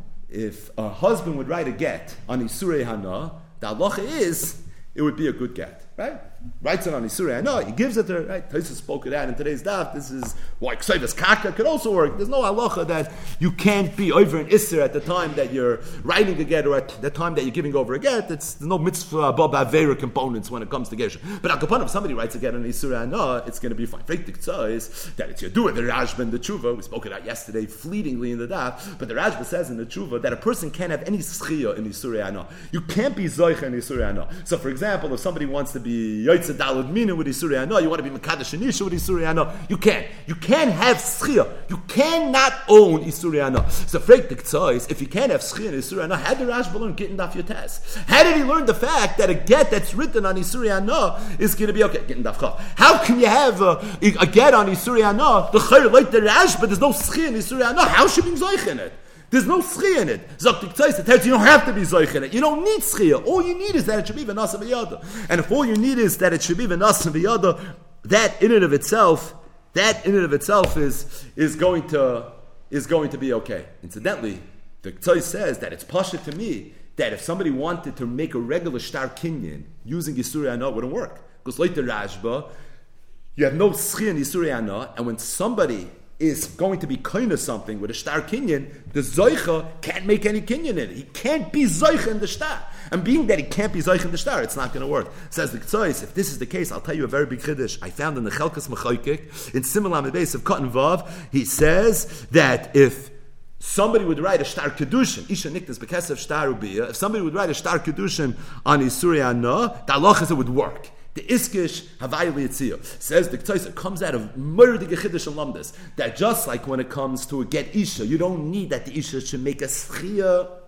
If a husband would write a get on Isurei Hana, the halacha is it would be a good get, right? Writes it on Isurei Hana, he gives it to her, right? Tosfos spoke it out in today's daf. This is why Ksevas Kaka could also work. There's no halacha that you can't be over an Isser at the time that you're writing a get or at the time that you're giving over a get. It's, there's no mitzvah bob avera components when it comes to gesher. But al if somebody writes a get on Isurei Hana, it's going to be fine. Freik is that it's your doer, the Rashba and the Tshuva. We spoke it out yesterday fleetingly in the daf, but the Rashba says in the Tshuva that a person can't have any schia in Isurei Hana. You can't be zoicha in Isurei Hana. So for example, if somebody wants to be Yotzei Daled Mina with Isurei Hana, you want to be Mekadosh Anisha with Isurei Hana, you can't. You can't have schia. You cannot own Isurei Hana. So freik the Ktsois, if you can't have schia in Isurei Hana, how did Rashba learn getting daf yotes? How did he learn the fact that a get that's written on Isurei Hana is going to be okay? Getting daf chav. How can you have a, a get on Isurei Hana? The chayr like the Rashba, there's no schia in Isurei Hana. How should we be zoich in it? There's no schia in it. Zok the Ktsois, it tells you you don't have to be zoich in it. You don't need schia. All you need is that it should be v'nasa v'yada. And if all you need is that it should be v'nasa v'yada, that in and of itself, that in and of itself is is going to is going to be okay. Incidentally, the Ktsois says that it's pasha to me that if somebody wanted to make a regular shtar kinyan using Isurei Hana, it wouldn't work. Because like the Rashba, you have no schia in Isurei Hana, and when somebody is going to be kind of something with a shtar kinyan, the zoicha can't make any kinyan in it. He can't be zoicha in the shtar. And being that he can't be zoicha in the shtar, it's not going to work. Says the Ktsois, if this is the case, I'll tell you a very big chiddush. I found in the Chelkas Mechaykik, in Simulam the base of Cotton Vav, he says that if somebody would write a shtar kedushin, isha niktas bekesef shtar ubiyah, if somebody would write a shtar kedushin on Isurei Hana, the halachas it would work. The iskish havayli yitziyah says the Ktsois, it comes out of murder gechidish and lumdis that just like when it comes to a get isha, you don't need that the isha should make a schia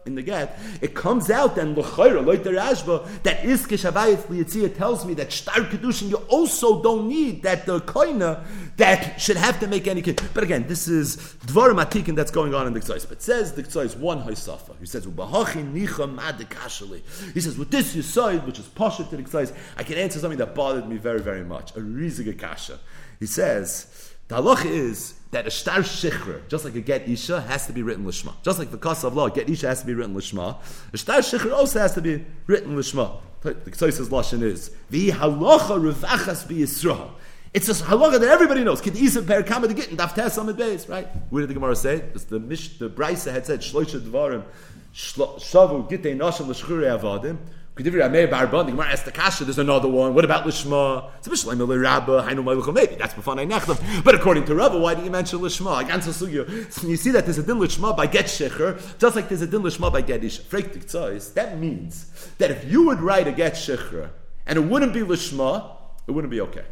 in the get, it comes out then l'chayra loiter Rashba that iskish havayis liyitzia tells me that shtar kedushin you also don't need that the koina that should have to make any kid. But again, this is dvarim atikin that's going on in the K'tzais. But it says the K'tzais one haysafa. He says ubahachi nicha madikashali. He says with this yisoid, which is pasha to the K'tzais, I can answer something that bothered me very very much. A riziga kasha. He says the halacha is that a shtar shichra, just like a get isha, has to be written lishma. Just like the kasa of law, get isha has to be written lishma. A shtar shichra also has to be written lishma. The K'tzais' lashon is the halacha revachas bi Yisrael. It's a halacha that everybody knows. Kid isa per kama de gittin daf tes amid beis, right? Where did the Gemara say? It's the mish, the Brisa had said shloisha dvarim shavu gitei nashim l'shchure avadim. The Gemara asked the kasha, there's another one. What about Lishma? It's a Mishlei Miller Rabba, Hainu Meiluchel, maybe that's B'fanai Nechlam. But according to Rabba, why do you mention Lishma? I can't so you. You see that there's a din Lishma by get Shecher, just like there's a din Lishma by get Isha. That means that if you would write a get Shecher and it wouldn't be Lishma, it wouldn't be okay.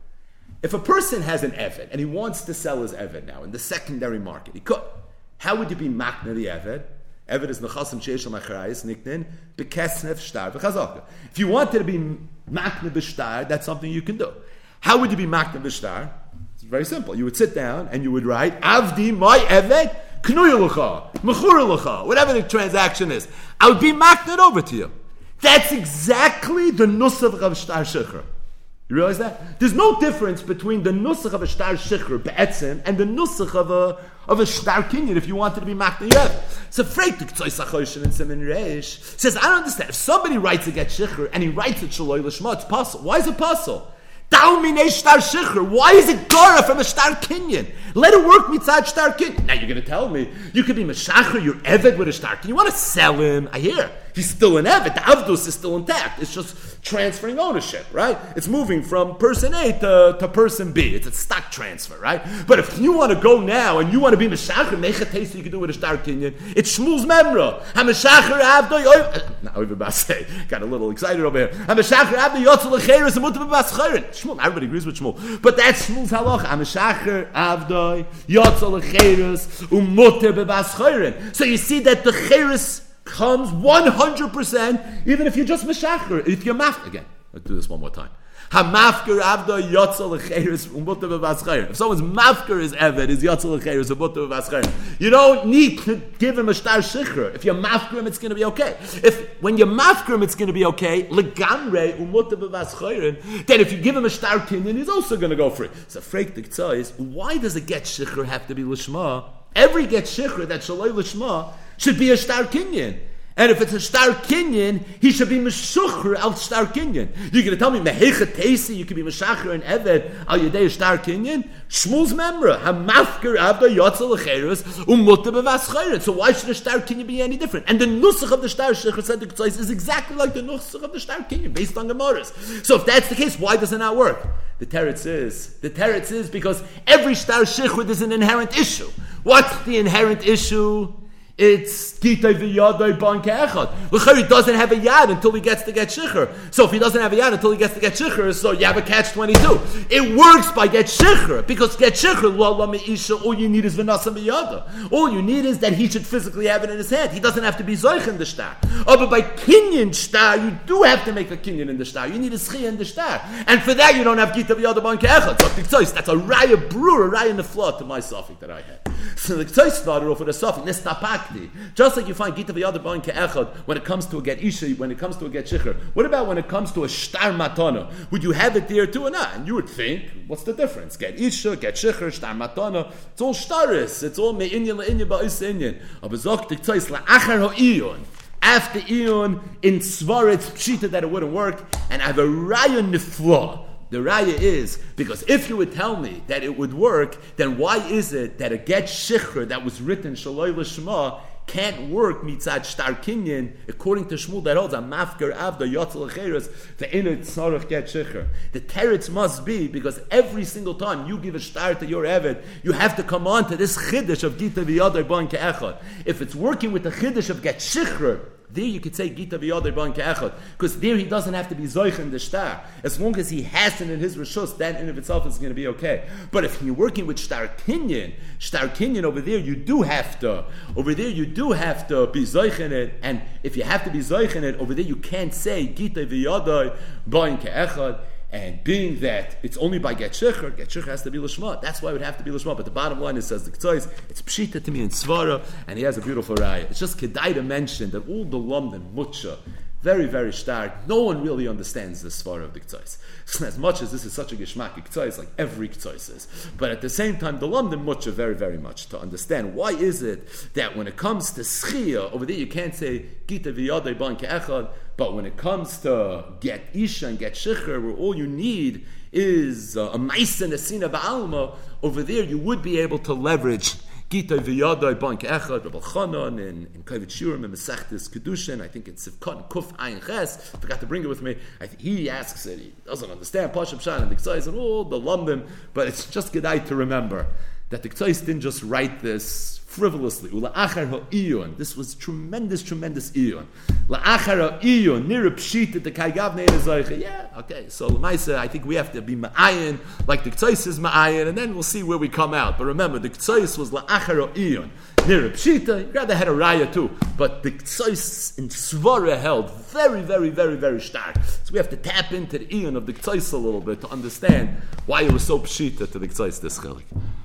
If a person has an Eved and he wants to sell his Eved now in the secondary market, he could. How would you be makna the Eved? Eved is nechasim sheishal macharayis niknin bekesnef shtar v'chazaka. If you wanted to be makna b'shtar, that's something you can do. How would you be makna b'shtar? It's very simple. You would sit down and you would write Avdi my Eved knuyalucha mechuralucha, whatever the transaction is. I would be makna over to you. That's exactly the nusach of shtar shecher. You realize that? There's no difference between the nusach of a shtar shecher be'etzim and the nusach of a of a shtar kinyan if you wanted to be makna yev. So Freik the K'tzais HaChoshen in Siman Reish says, I don't understand. If somebody writes a get shecher and he writes it shaloi l'shma, it's possible. Why is it possible? Dal minei shtar shecher. Why is it gara from a shtar kinyan? Let it work mitzad shtar kinyan. Now you're going to tell me you could be meshacher, you're eved with a shtar kinyan. You want to sell him? I hear he's still an eved. The avdus is still intact. It's just transferring ownership, right? It's moving from person A to, to person B. It's a stock transfer, right? But if you want to go now and you want to be meshacher, mechatesa you can do with a shtar kinyan. It's shmuz memra. Hameshacher avdo. Now even say got a little excited over here. Hameshacher avdo yotzel lecheres and mutar b'bas chayrin. Shmuel, everybody agrees with Shmuel, but that's Shmuel's halacha. Hameshacher avdo yotzel lecheres umutar b'bas chayrin. So you see that the cheres comes one hundred percent, even if you're just meshacher, if you're maf again. Let's do this one more time. Hamafker avda yotzel lecheres umutar b'bas chayrin. If someone's mafker is eved, is yotzel lecheres umutar b'bas chayrin. You don't need to give him a shtar shichra. If you're mafker him, it's going to be okay. If when you're mafker him, it's going to be okay. Legamre umutar b'bas chayrin. Then if you give him a shtar kinyan, he's also going to go free. So freik the K'tzah is, why does a get shichra have to be lishma? Every get shichra that shaloi lishma should be a shtar kinyan. And if it's a shtar kinyan, he should be meshucher al shtar kinyan. You're going to tell me mehecha teisi, you could be meshacher and eved al yedei shtar kinyan? Shmuel's memra hamafker avda yotzel lecheres umutar b'vas chayrin. So why should a shtar kinyan be any different? And the nusach of the shtar shecher said the K'tzais is exactly like the nusach of the shtar kinyan based on Gemaras. So if that's the case, why does it not work? The teretz is the teretz is because every shtar shecher is an inherent issue. What's the inherent issue? It's kitay v'yadai ban ke'echad. L'chari doesn't have a yad until he gets to get shicher. So if he doesn't have a yad until he gets to get shicher, so you have a catch twenty-two. It works by get shicher because get shicher lo la meisha. All you need is v'nasa miyada. All you need is that he should physically have it in his hand. He doesn't have to be zoich in the shtar. Oh, but by kinyan shtar, you do have to make a kinyan in the shtar. You need a schia in the shtar, and for that you don't have kitay v'yadai ban ke'echad. So that's a raya brewer, a raya nefla to my suffix that I had. So the K'tzai started off with a suffix nestapak. Just like you find Gita v'yada b'an ke'echad when it comes to a get isha, when it comes to a get shicher. What about when it comes to a shtar matana? Would you have it there too or not? And you would think, what's the difference? Get isha, get shicher, shtar matana. It's all shtaris. It's all me'inyan le'inyan ba'is inyan. Aber zok the K'tzai la'achar ha'iyun. After iyun, in svaretz pshita that it wouldn't work, and I have a raya nifla. The raya is, because if you would tell me that it would work, then why is it that a get shicher that was written shaloi l'shma can't work mitzad shtar kinyan, according to Shmuel that holds a mafker avda yotzel lecheres the inut tzarich get shicher. The teretz must be because every single time you give a shtar to your eved, you have to come on to this chiddush of gita v'yadai ban ke'echad. If it's working with the chiddush of get shicher, there you could say Gita v'yodei ban ke'echad, because there he doesn't have to be zoich in the shtar. As long as he has it in his rishus, that in of itself is going to be okay. But if you're working with shtar kinyan, shtar kinyan over there, you do have to, over there you do have to be zoich in it, and if you have to be zoich in it, over there you can't say Gita v'yodei ban ke'echad. And being that it's only by Get Shecher, Get Shecher has to be Lishma. That's why it would have to be Lishma. But the bottom line is, says the Ktsois, it's Pshita to me in Svara, and he has a beautiful raya. It's just Kedai to mention that all the Lomdim, Mutsha, very, very stark. No one really understands the Svara of the Ktsois. As much as this is such a Geshmak Ktsois, like every Ktsois is. But at the same time, the Lomdim Mutsha very, very much to understand. Why is it that when it comes to Schia, over there you can't say Gita v'yodei ban ke'echad, but when it comes to get Isha and get Shecher, where all you need is uh, a Maisa and a Sina Ba'alma, over there you would be able to leverage Gita v'yodei ban ke'echad, Rabbi Chanan, in, in Kavit Shurim, in Mesechtes Kedushin, I think it's Sivkot Kuf Ayin Ches, I forgot to bring it with me. I th- he asks it, he doesn't understand Pashup Shan, and the Ktsois and all the Lomdim, but it's just Kedai to remember that the Ktsois didn't just write this frivolously. Ula'achar ha'iyun. This was tremendous, tremendous iyun. La'achar ha'iyun. Nira pshita the kaigavne ezoicha. Yeah, okay. So l'maisa, I think we have to be ma'ayin, like the Ktsois is ma'ayin, and then we'll see where we come out. But remember, the Ktsois was la'achar ha'iyun. Nira pshita. You rather had a raya too, but the Ktsois in Svara held very, very, very, very stark. So we have to tap into the iyun of the Ktsois a little bit to understand why it was so pshita to the Ktsois this chilik.